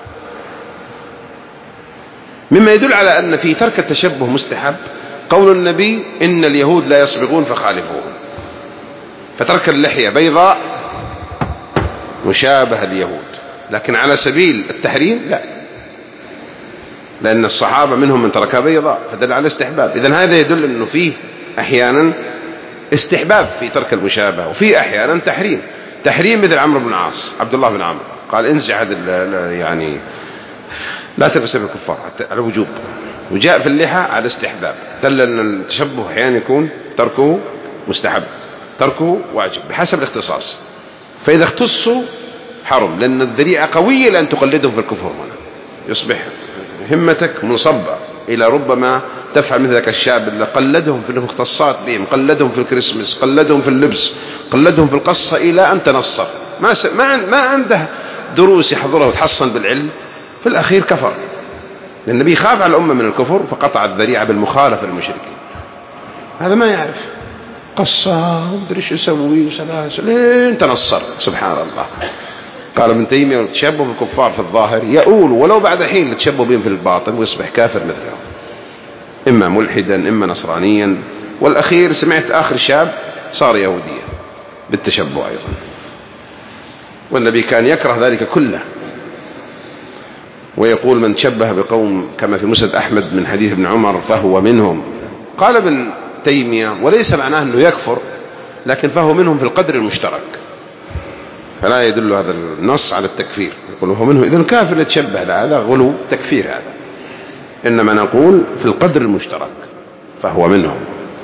مما يدل على أن في ترك التشبه مستحب قول النبي إن اليهود لا يصبغون فخالفوهم، فترك اللحية بيضاء مشابه اليهود، لكن على سبيل التحريم لا، لأن الصحابة منهم من تركها بيضاء فدل على استحباب. إذن هذا يدل أنه فيه أحيانا استحباب في ترك المشابهة، وفي أحيانا تحريم تحريم مثل عمرو بن العاص، عبد الله بن عمرو قال انزع هذا يعني لا تلبس بالكفار على وجوب، وجاء في اللحى على استحباب، دل أن التشبه أحيانا يكون تركه مستحب، تركه واجب بحسب الاختصاص. فإذا اختصوا حرم، لأن الذريعة قوية لأن تقلدهم في الكفر هنا، يصبح همتك منصبة إلى ربما تفعل مثل ذلك الشاب اللي قلدهم في المختصات بهم، قلدهم في الكريسماس، قلدهم في اللبس، قلدهم في القصة، إلى أن تنصر ما س... ما, ما عنده دروس يحضرها وتحصن بالعلم، في الأخير كفر، لأن النبي خاف على الأمة من الكفر فقطع الذريعة بالمخالفة للمشركين. هذا ما يعرف قصة ومدري شو يسوي وسلاسل لين تنصر، سبحان الله. قال ابن تيمية التشبه بالكفار في الظاهر يؤول ولو بعد حين لتشبه بهم في الباطن ويصبح كافر مثلهم، إما ملحدا إما نصرانيا، والأخير سمعت آخر شاب صار يهوديا بالتشبه أيضا، والنبي كان يكره ذلك كله، ويقول من تشبه بقوم كما في مسند أحمد من حديث ابن عمر فهو منهم. قال ابن تيمية وليس معناه أنه يكفر، لكن فهو منهم في القدر المشترك، فلا يدل هذا النص على التكفير، يقول هو منه إذن كافر يتشبه، هذا غلو تكفير، هذا إنما نقول في القدر المشترك فهو منهم.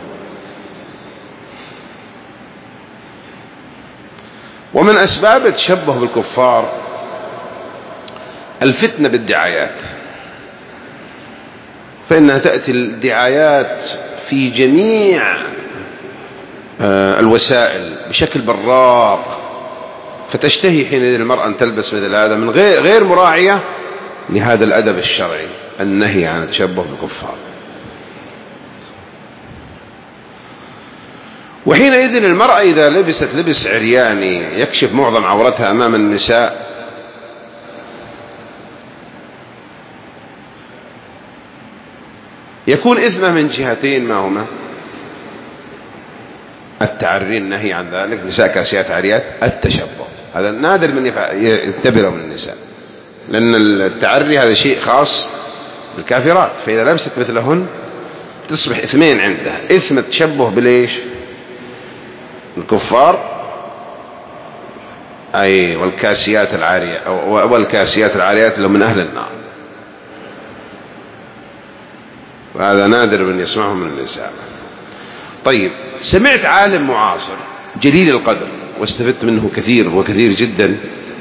ومن أسباب التشبه بالكفار الفتنة بالدعايات، فإنها تأتي الدعايات في جميع الوسائل بشكل براق، فتشتهي حينئذ المرأة أن تلبس مثل هذا من غير غير مراعية لهذا الأدب الشرعي النهي عن التشبه بالكفار. وحينئذ المرأة إذا لبست لبس عرياني يكشف معظم عورتها أمام النساء، يكون إثمه من جهتين، ما هما؟ التعري النهي عن ذلك، نساء كاسيات عاريات، التشبه هذا نادر من يعتبره من النساء، لأن التعري هذا شيء خاص بالكافرات، فإذا لبست مثلهن تصبح إثمين عنده، إثم التشبه بليش؟ الكفار، أي والكاسيات العارية والكاسيات العاريات اللي من أهل النار، وهذا نادر من يسمعه من النساء. طيب، سمعت عالم معاصر جليل القدر واستفدت منه كثير وكثير جدا،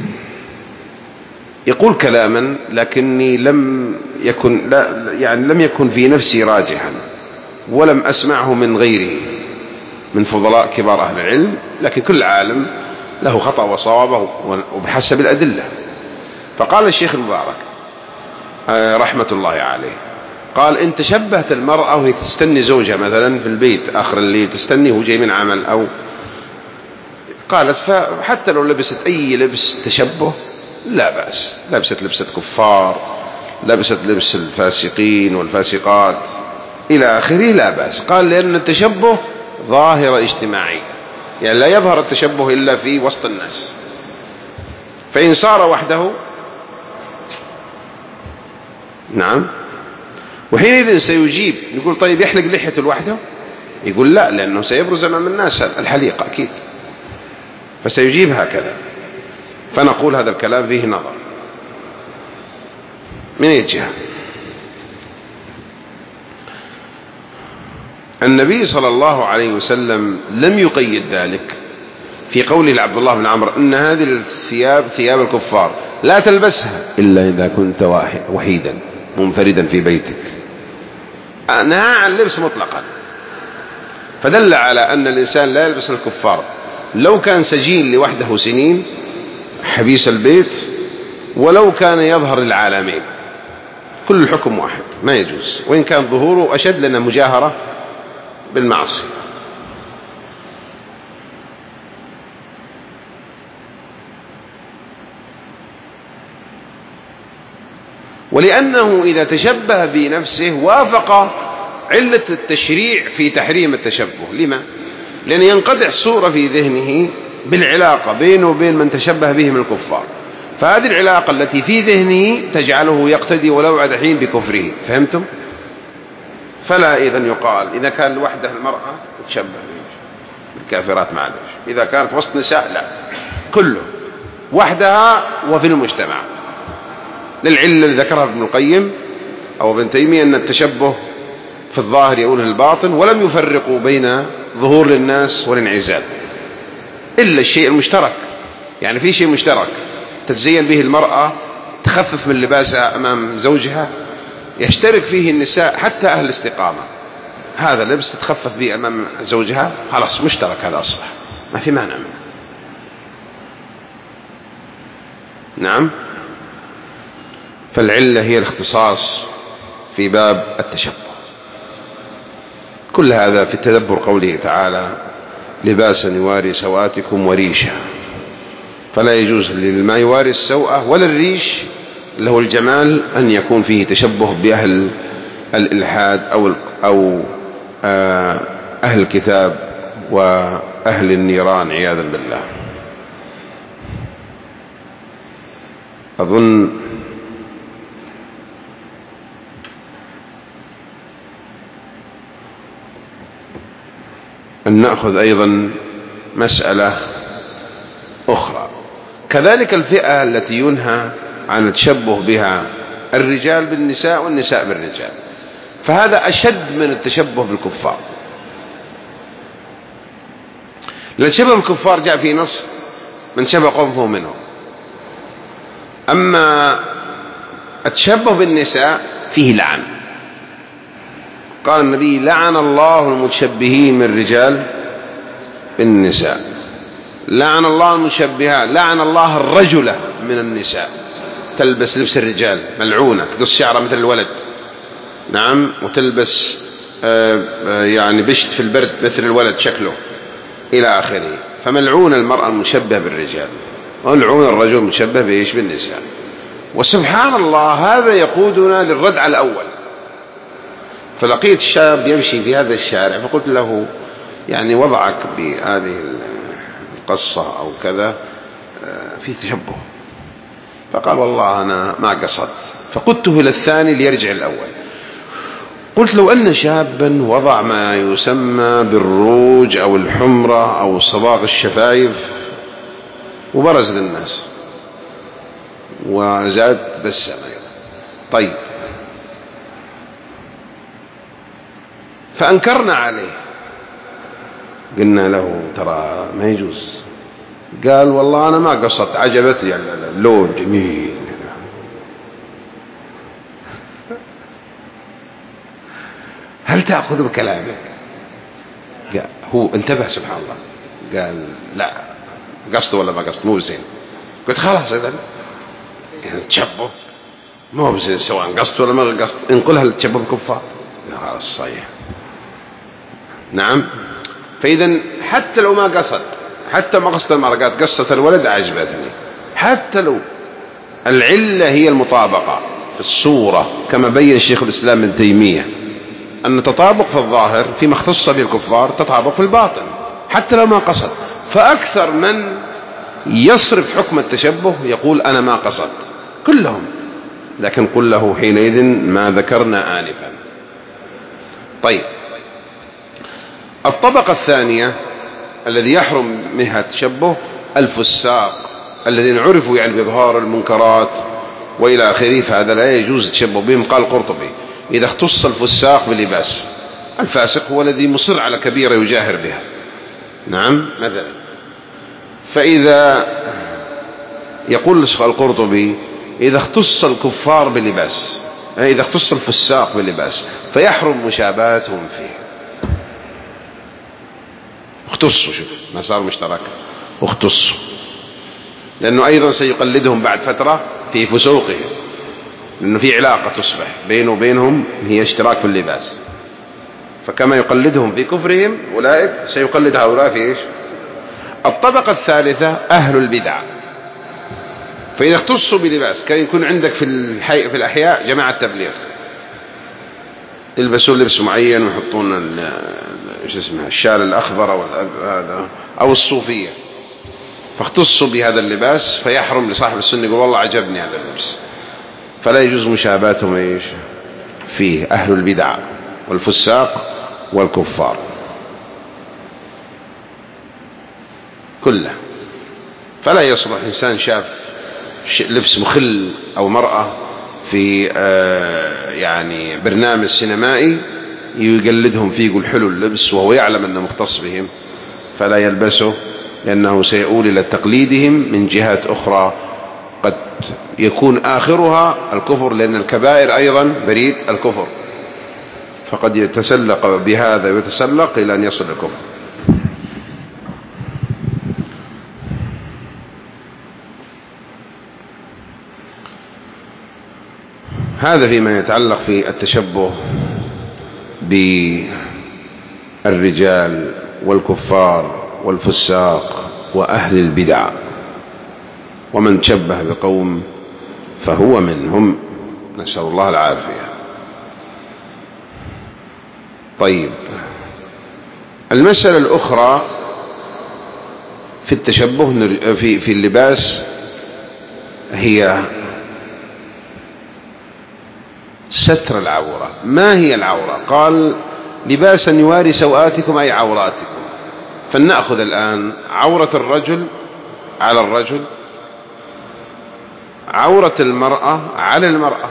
يقول كلاما لكني لم يكن لا يعني لم يكن في نفسي راجحا، ولم أسمعه من غيره من فضلاء كبار أهل العلم، لكن كل عالم له خطأ وصوابه وبحسب الأدلة. فقال الشيخ المبارك رحمة الله عليه، قال إن تشبهت المرأة وهي تستني زوجها مثلا في البيت آخر الليل، تستني هو جاي من عمل، أو قالت فحتى لو لبست أي لبس تشبه لا بأس، لبست لبسة كفار، لبست لبس الفاسقين والفاسقات إلى آخره لا بأس. قال لأن التشبه ظاهرة اجتماعية، يعني لا يظهر التشبه إلا في وسط الناس، فإن صار وحده نعم، وحينئذ سيجيب، يقول طيب يحلق لحيته لوحده؟ يقول لا، لأنه سيبرز أمام الناس الحليقة أكيد، فسيجيب هكذا. فنقول هذا الكلام فيه نظر من أي جهة. النبي صلى الله عليه وسلم لم يقيد ذلك في قوله لعبد الله بن عمرو إن هذه الثياب ثياب الكفار لا تلبسها إلا إذا كنت وحيدا منفردا في بيتك، نهى عن اللبس مطلقا، فدل على أن الإنسان لا يلبس الكفار لو كان سجين لوحده سنين حبيس البيت، ولو كان يظهر للعالمين، كل الحكم واحد، ما يجوز، وإن كان ظهوره أشد لأنه مجاهرة بالمعصية. ولأنه إذا تشبه بنفسه وافق علة التشريع في تحريم التشبه. لما؟ لأن ينقطع صورة في ذهنه بالعلاقة بينه وبين من تشبه به من الكفار، فهذه العلاقة التي في ذهنه تجعله يقتدي ولو بعد حين بكفره. فهمتم؟ فلا إذن يقال إذا كان وحده المرأة تشبه به. الكافرات معلش، إذا كانت وسط نساء لا، كله وحدها وفي المجتمع، للعلة اللي ذكرها ابن القيم أو ابن تيمية أن التشبه في الظاهر يؤول للباطن، ولم يفرقوا بين ظهور للناس والانعزال إلا الشيء المشترك. يعني في شيء مشترك تتزين به المرأة، تخفف من لباسها أمام زوجها، يشترك فيه النساء حتى أهل الاستقامة، هذا لبس تتخفف به أمام زوجها، خلاص مشترك، هذا أصبح ما في مانع منه. نعم. فالعلة هي الاختصاص في باب التشبه. كل هذا في تدبر قوله تعالى: لباسا يواري سوآتكم وريشا. فلا يجوز لما يواري السوءة ولا الريش اللي هو الجمال أن يكون فيه تشبه بأهل الإلحاد أو أو أهل الكتاب وأهل النيران عياذا بالله. أظن أن نأخذ أيضا مسألة أخرى، كذلك الفئة التي ينهى عن التشبه بها الرجال بالنساء والنساء بالرجال، فهذا أشد من التشبه بالكفار. لأن التشبه بالكفار جاء في نص: من شبه قومه منهم. أما التشبه بالنساء فيه لعن. قال النبي: لعن الله المتشبهين من الرجال بالنساء، لعن الله المتشبهات، لعن الله الرجل من النساء تلبس لبس الرجال ملعونة، تقص شعرها مثل الولد، نعم، وتلبس يعني بشت في البرد مثل الولد شكله إلى آخره. فملعون المرأة المشبه بالرجال، وملعون الرجل المشبه بإيش؟ بالنساء. وسبحان الله هذا يقودنا للرد على الأول. فلقيت شاب يمشي في هذا الشارع فقلت له: يعني وضعك بهذه القصة أو كذا في تشبه. فقال: والله أنا ما قصدت. فقدته إلى الثاني ليرجع الأول. قلت: لو أن شابا وضع ما يسمى بالروج أو الحمرة أو صباغ الشفايف وبرز للناس وزاد بسم، طيب، فأنكرنا عليه، قلنا له: ترى ما يجوز. قال: والله أنا ما قصدت، عجبتني يعني اللون جميل. هل تأخذ بكلامك؟ قال هو انتبه سبحان الله، قال: لا قصد ولا ما قصد مو زين. قلت: خلاص إذن يعني تشبه مو بزين سواء قصد ولا ما قصد، انقلها للتشبه بالكفار. خلاص صحيح. نعم. فإذا حتى لو ما قصد، حتى ما قصد المرأة، قصة الولد عجبتني، حتى لو العلة هي المطابقة في الصورة كما بين الشيخ الإسلام ابن تيمية أن تطابق في الظاهر فيما اختص به الكفار تطابق في الباطن حتى لو ما قصد. فأكثر من يصرف حكم التشبه يقول: أنا ما قصد كلهم، لكن قل له حينئذ ما ذكرنا آنفا. طيب، الطبقة الثانية الذي يحرم منها التشبه الفساق الذين عرفوا يعني بإظهار المنكرات وإلى آخره، فهذا لا يجوز التشبه بهم. قال القرطبي: إذا اختص الفساق بلباس، الفاسق هو الذي مصر على كبيرة يجاهر بها، نعم، مثلا. فإذا يقول القرطبي: إذا اختص الكفار بلباس، إذا اختص الفساق بلباس فيحرم مشابهتهم فيه. اختصوا، شوف ما صار مشترك، اختصوا، لأنه أيضا سيقلدهم بعد فترة في فسوقهم، لأنه في علاقة تصبح بينه وبينهم هي اشتراك في اللباس. فكما يقلدهم في كفرهم أولئك سيقلد هؤلاء في إيش؟ الطبقة الثالثة أهل البدع. فإذا اختصوا بلباس، كان يكون عندك في الحي في الأحياء جماعة تبليغ يلبسون لبس معين ويحطون ايش اسمها الشال الأخضر أو هذا أو الصوفية، فاختصوا بهذا اللباس فيحرم لصاحب السنة يقول: والله عجبني هذا اللبس. فلا يجوز مشابهتهم ايش فيه، أهل البدع والفساق والكفار. كله. فلا يصلح إنسان شاف لبس مخل أو مرأة في يعني برنامج سينمائي يقلدهم فيه، يقول حلو اللبس وهو يعلم أنه مختص بهم، فلا يلبسه، لأنه سيؤول إلى تقليدهم من جهات أخرى قد يكون آخرها الكفر، لأن الكبائر أيضا بريد الكفر، فقد يتسلق بهذا ويتسلق إلى أن يصل الكفر. هذا فيما يتعلق في التشبه بالرجال والكفار والفساق وأهل البدع، ومن تشبه بقوم فهو منهم، نسأل الله العافية. طيب، المسألة الأخرى في التشبه في في اللباس هي ستر العورة. ما هي العورة؟ قال لباسا يواري سوآتكم أي عوراتكم. فلنأخذ الآن عورة الرجل على الرجل، عورة المرأة على المرأة،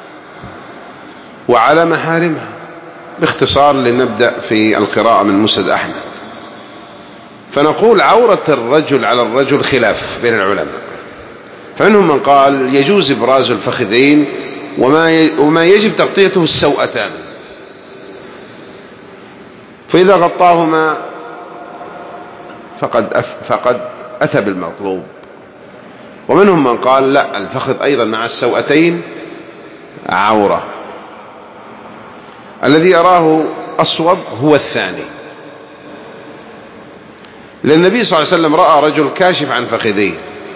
وعلى محارمها، باختصار لنبدأ في القراءة من مسند أحمد. فنقول عورة الرجل على الرجل خلاف بين العلماء، فمنهم من قال يجوز إبراز الفخذين وما يجب تغطيته السوأتان، فإذا غطاهما فقد فقد أتى بالمطلوب. ومنهم من قال لا، الفخذ أيضا مع السوأتين عورة. الذي أراه أصوب هو الثاني، لأن النبي صلى الله عليه وسلم رأى رجل كاشف عن فخذيه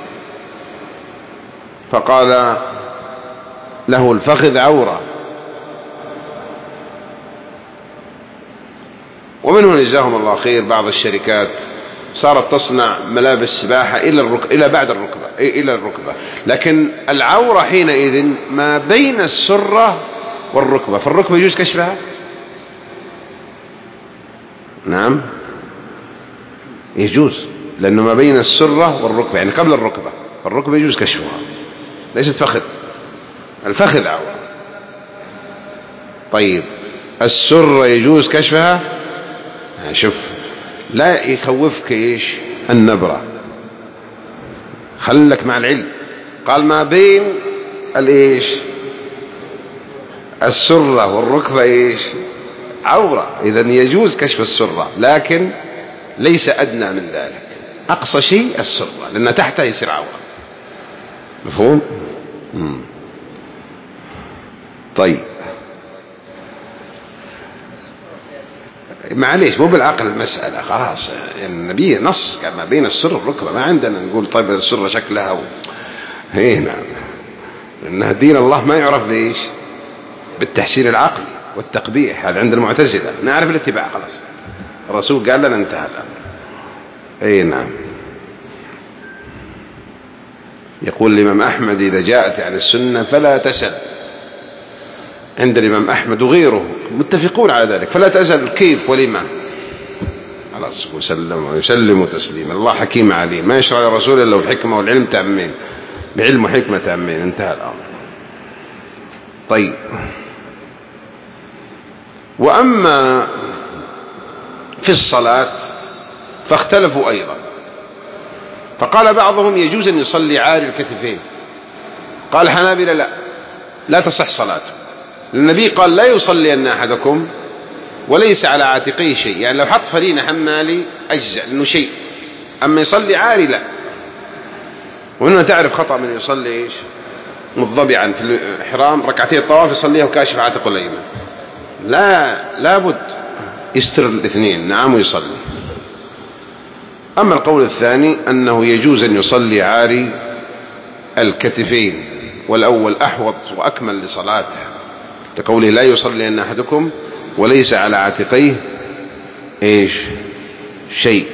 فقال له الفخذ عورة. ومنهم جزاهم الله خير بعض الشركات صارت تصنع ملابس سباحة إلى الرك... إلى بعد الركبة إلى الركبة، لكن العورة حينئذ ما بين السرة والركبة، فالركبة يجوز كشفها؟ نعم يجوز، لأنه ما بين السرة والركبة يعني قبل الركبة، فالركبة يجوز كشفها، ليست فخذ، الفخذ عورة. طيب السرة يجوز كشفها؟ شوف، لا يخوفك إيش النبرة، خلك مع العلم. قال ما بين الإيش السرة والركبة إيش عورة، إذن يجوز كشف السرة، لكن ليس أدنى من ذلك، أقصى شيء السرة، لأن تحتها يصير عورة. مفهوم؟ مم. طيب معليش، مو بالعقل المسألة خلاص، يعني النبي نص كان ما بين السر والركبة، ما عندنا نقول طيب السر شكلها و... هنا لأنها دين الله ما يعرف بإيش بالتحسين العقلي والتقبيح، هذا عند المعتزلة، نعرف الاتباع خلاص، الرسول قال لنا انتهى الأمر. أي نعم. يقول الإمام أحمد إذا جاءت عن السنة فلا تسل، عند الإمام أحمد وغيره متفقون على ذلك، فلا تسأل كيف ولما، خلاص وسلم ويسلم تسليما. الله حكيم عليم، ما يشرع للرسول إلا الحكمة والعلم تأمين، بعلم وحكمة تأمين، انتهى الأمر. طيب، وأما في الصلاة فاختلفوا أيضا، فقال بعضهم يجوز أن يصلي عاري الكتفين، قال حنابلة لا، لا تصح صلاته، النبي قال لا يصلي أن أحدكم وليس على عاتقيه شيء، يعني لو حط فرينة حمالي أجزع لأنه شيء، أما يصلي عاري لا. وهنا تعرف خطأ من يصلي إيش مضبعا في الإحرام ركعتين الطواف يصليها وكاشف عاتقه الأيمن، لا لابد يستر الاثنين، نعم ويصلي. أما القول الثاني أنه يجوز أن يصلي عاري الكتفين، والأول أحوط وأكمل لصلاته، لقوله لا يصلي أن أحدكم وليس على عاتقيه إيش شيء،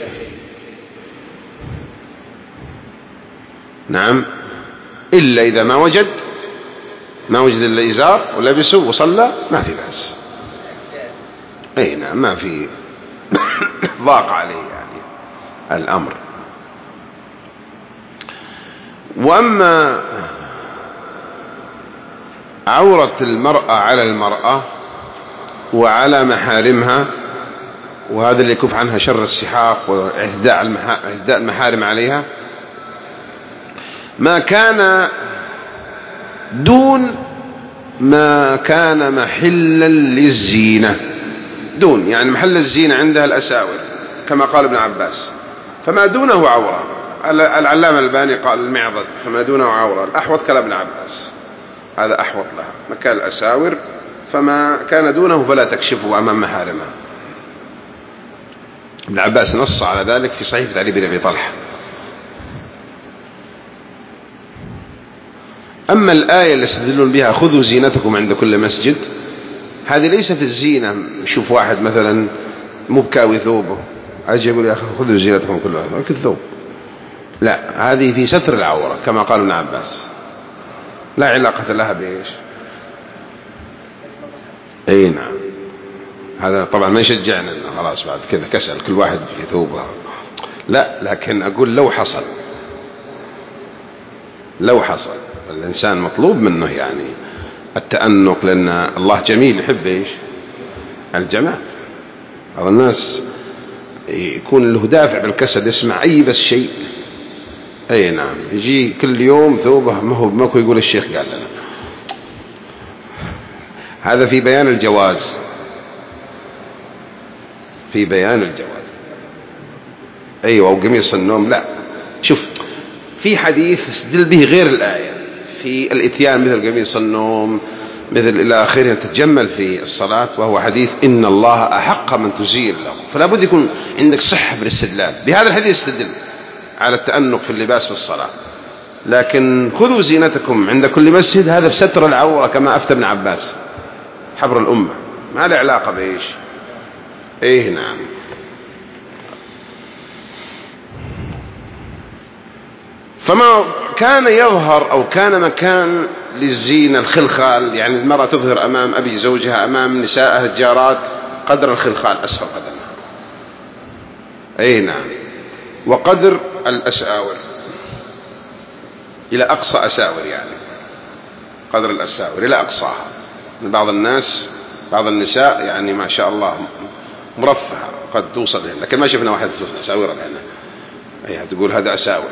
نعم، إلا إذا ما وجد ما وجد إلا إزار ولبسه وصلى ما في بأس. أي نعم، ما في ضاق عليه يعني الأمر. وأما عورة المرأة على المرأة وعلى محارمها، وهذا اللي يكف عنها شر السحاق وإهداء المحارم عليها، ما كان دون ما كان محلا للزينة، دون يعني محل الزينة عندها الأساور كما قال ابن عباس، فما دونه عورة. العلامة الباني قال المعضد فما دونه عورة، الأحوط كلام ابن عباس، هذا أحوط لها مكان الأساور، فما كان دونه فلا تكشفه أمام محارمها. ابن عباس نص على ذلك في صحيفة علي بن أبي طلحة. أما الآية اللي يستدلون بها خذوا زينتكم عند كل مسجد، هذه ليس في الزينة. شوف واحد مثلا مبكاوي ثوبه أجي يقول يا أخي خذوا زينتكم كلها الثوب، لا، هذه في ستر العورة كما قال ابن عباس، لا علاقة لها بإيش. أي نعم، هذا طبعا ما يشجعنا خلاص بعد كذا كسل كل واحد في ثوبه، لا، لكن أقول لو حصل لو حصل الإنسان مطلوب منه يعني التأنق، لأن الله جميل يحب إيش الجمال. بعض الناس يكون له دافع بالكسل، يسمع أي بس شيء، أي نعم، يجي كل يوم ثوبه ما هو ما هو يقول الشيخ قال لنا. هذا في بيان الجواز، في بيان الجواز. أيوة، وقميص النوم لا، شوف في حديث استدل به غير الآية في الإتيان مثل قميص النوم مثل إلى آخره تتجمل في الصلاة، وهو حديث إن الله أحق من تزين له، فلا بد يكون عندك صحة بالاستدلال بهذا الحديث، استدل على التأنق في اللباس في الصلاة. لكن خذوا زينتكم عند كل مسجد، هذا بستر العورة كما أفتى ابن عباس حبر الأمة، ما له علاقة بإيش. إيه نعم. فما كان يظهر أو كان مكان للزينة الخلخال، يعني المرأة تظهر أمام أبي زوجها أمام نسائها الجارات قدر الخلخال أسفل قدمها، أي نعم، وقدر الأساور إلى أقصى أساور، يعني قدر الأساور إلى أقصاها. من بعض الناس بعض النساء يعني ما شاء الله مرفهة قد توصل هنا، لكن ما شفنا واحد توصل أساورها هنا، أي تقول هذا أساور.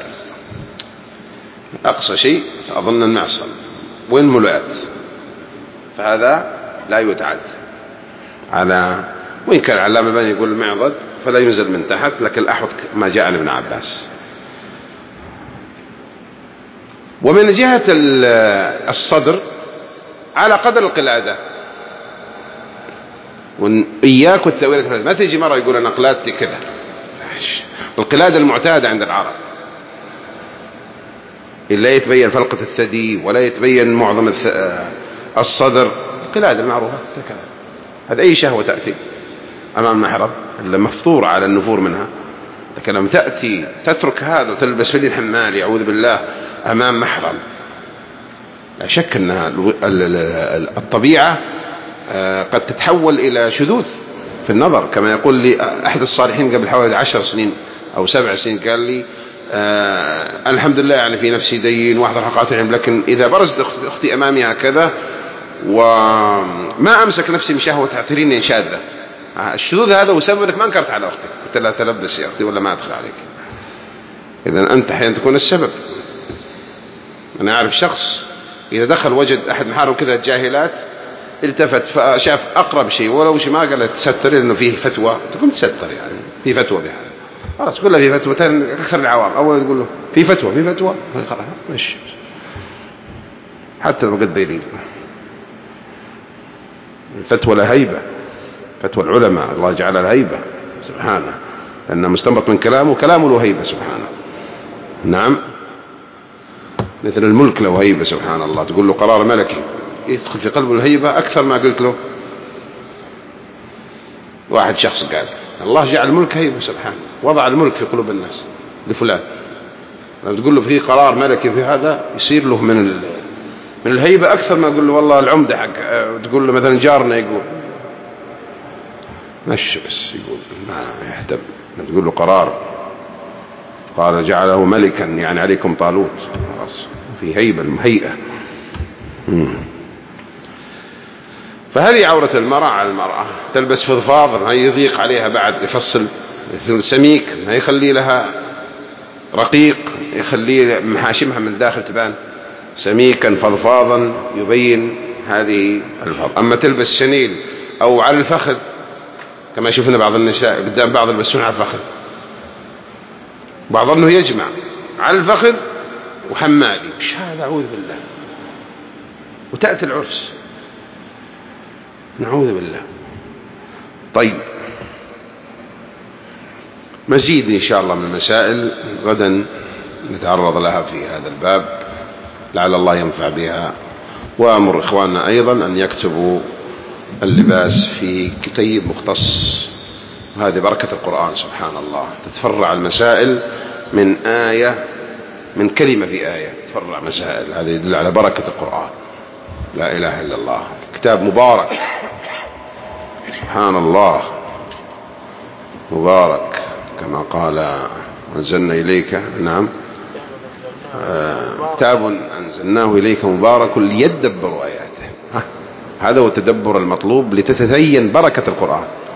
أقصى شيء أظن المعصم وين ملؤات، فهذا لا يتعد على، وإن كان العلامة الباني يقول المعضد فلا ينزل من تحت، لكن الأحوط ما جاء عن ابن عباس. ومن جهة الصدر على قدر القلادة، وإياك والتأويلات، ما تيجي مرة يقول أنا قلادتي كذا، القلادة المعتادة عند العرب لا يتبين فلقة الثدي ولا يتبين معظم الصدر، القلادة المعروفة هذا أي شهوة تأتي أمام المحرم إلا مفطور على النفور منها، لكن لما تأتي تترك هذا وتلبس فلي الحمال يعوذ بالله أمام محرم، لا شك أنها الطبيعة قد تتحول إلى شذوذ في النظر، كما يقول لي أحد الصالحين قبل حوالي عشر سنين أو سبع سنين قال لي آه الحمد لله يعني في نفسي دين واحضر حلقات العلم، لكن إذا برزت أختي أمامي هكذا وما أمسك نفسي من شهوة تعثريني شاذة، الشذوذ هذا وسبب لك ما انكرت على أختك، قلت لا تلبس يا أختي ولا ما أدخل عليك، إذن أنت حين تكون السبب. أنا أعرف شخص إذا دخل وجد أحد محارم كذا الجاهلات التفت فشاف أقرب شيء ولو شيء ما قال تستر إنه فيه فتوى، تقوم تستر يعني في فتوى بهذا، خلاص تقول له في فتوى. أكثر العوام أولا تقول له في فتوى في فتوى خلاص مش حتى لو قد دليل. الفتوى لها هيبة، فتوى العلماء الله جعل لها هيبة سبحانه، لأنه مستنبط من كلامه، كلامه له هيبة سبحانه. نعم، مثل الملك له هيبة سبحان الله، تقول له قرار ملكي يدخل في قلبه الهيبة أكثر ما قلت له واحد شخص قال الله جعل الملك هيبة سبحانه، وضع الملك في قلوب الناس لفلان، لما تقول له فيه قرار ملكي في هذا يصير له من من الهيبة أكثر ما أقول له والله العمدة حق، تقول له مثلا جارنا يقول مش بس يقول ما يهتم، تقول له قرار قال جعله ملكا يعني عليكم طالوت، في هيبة هيئة. فهذه عورة المرأة على المرأة، تلبس فضفاض ما يضيق عليها بعد، يفصل سميك ما يخلي لها رقيق، يخلي محاشمها من داخل تبان، سميكا فضفاضا يبين هذه الفضل. أما تلبس شنيل أو على الفخذ كما شفنا بعض النساء قدام بعض يلبسون على الفخذ، بعض أنه يجمع على الفخذ وحمالي، مش هذا؟ أعوذ بالله. وتأتي العرس، نعوذ بالله. طيب مزيد إن شاء الله من المسائل غدا نتعرض لها في هذا الباب، لعل الله ينفع بها. وأمر إخواننا أيضا أن يكتبوا اللباس في كتيب مختص، وهذه بركة القرآن سبحان الله، تتفرع المسائل من آية، من كلمة في آية تتفرع مسائل، هذا يدل على بركة القرآن. لا إله إلا الله، كتاب مبارك سبحان الله، مبارك كما قال أنزلنا إليك، نعم آه كتاب أنزلناه إليك مبارك ليدبروا آياته. هذا هو التدبر المطلوب لتتبين بركة القرآن.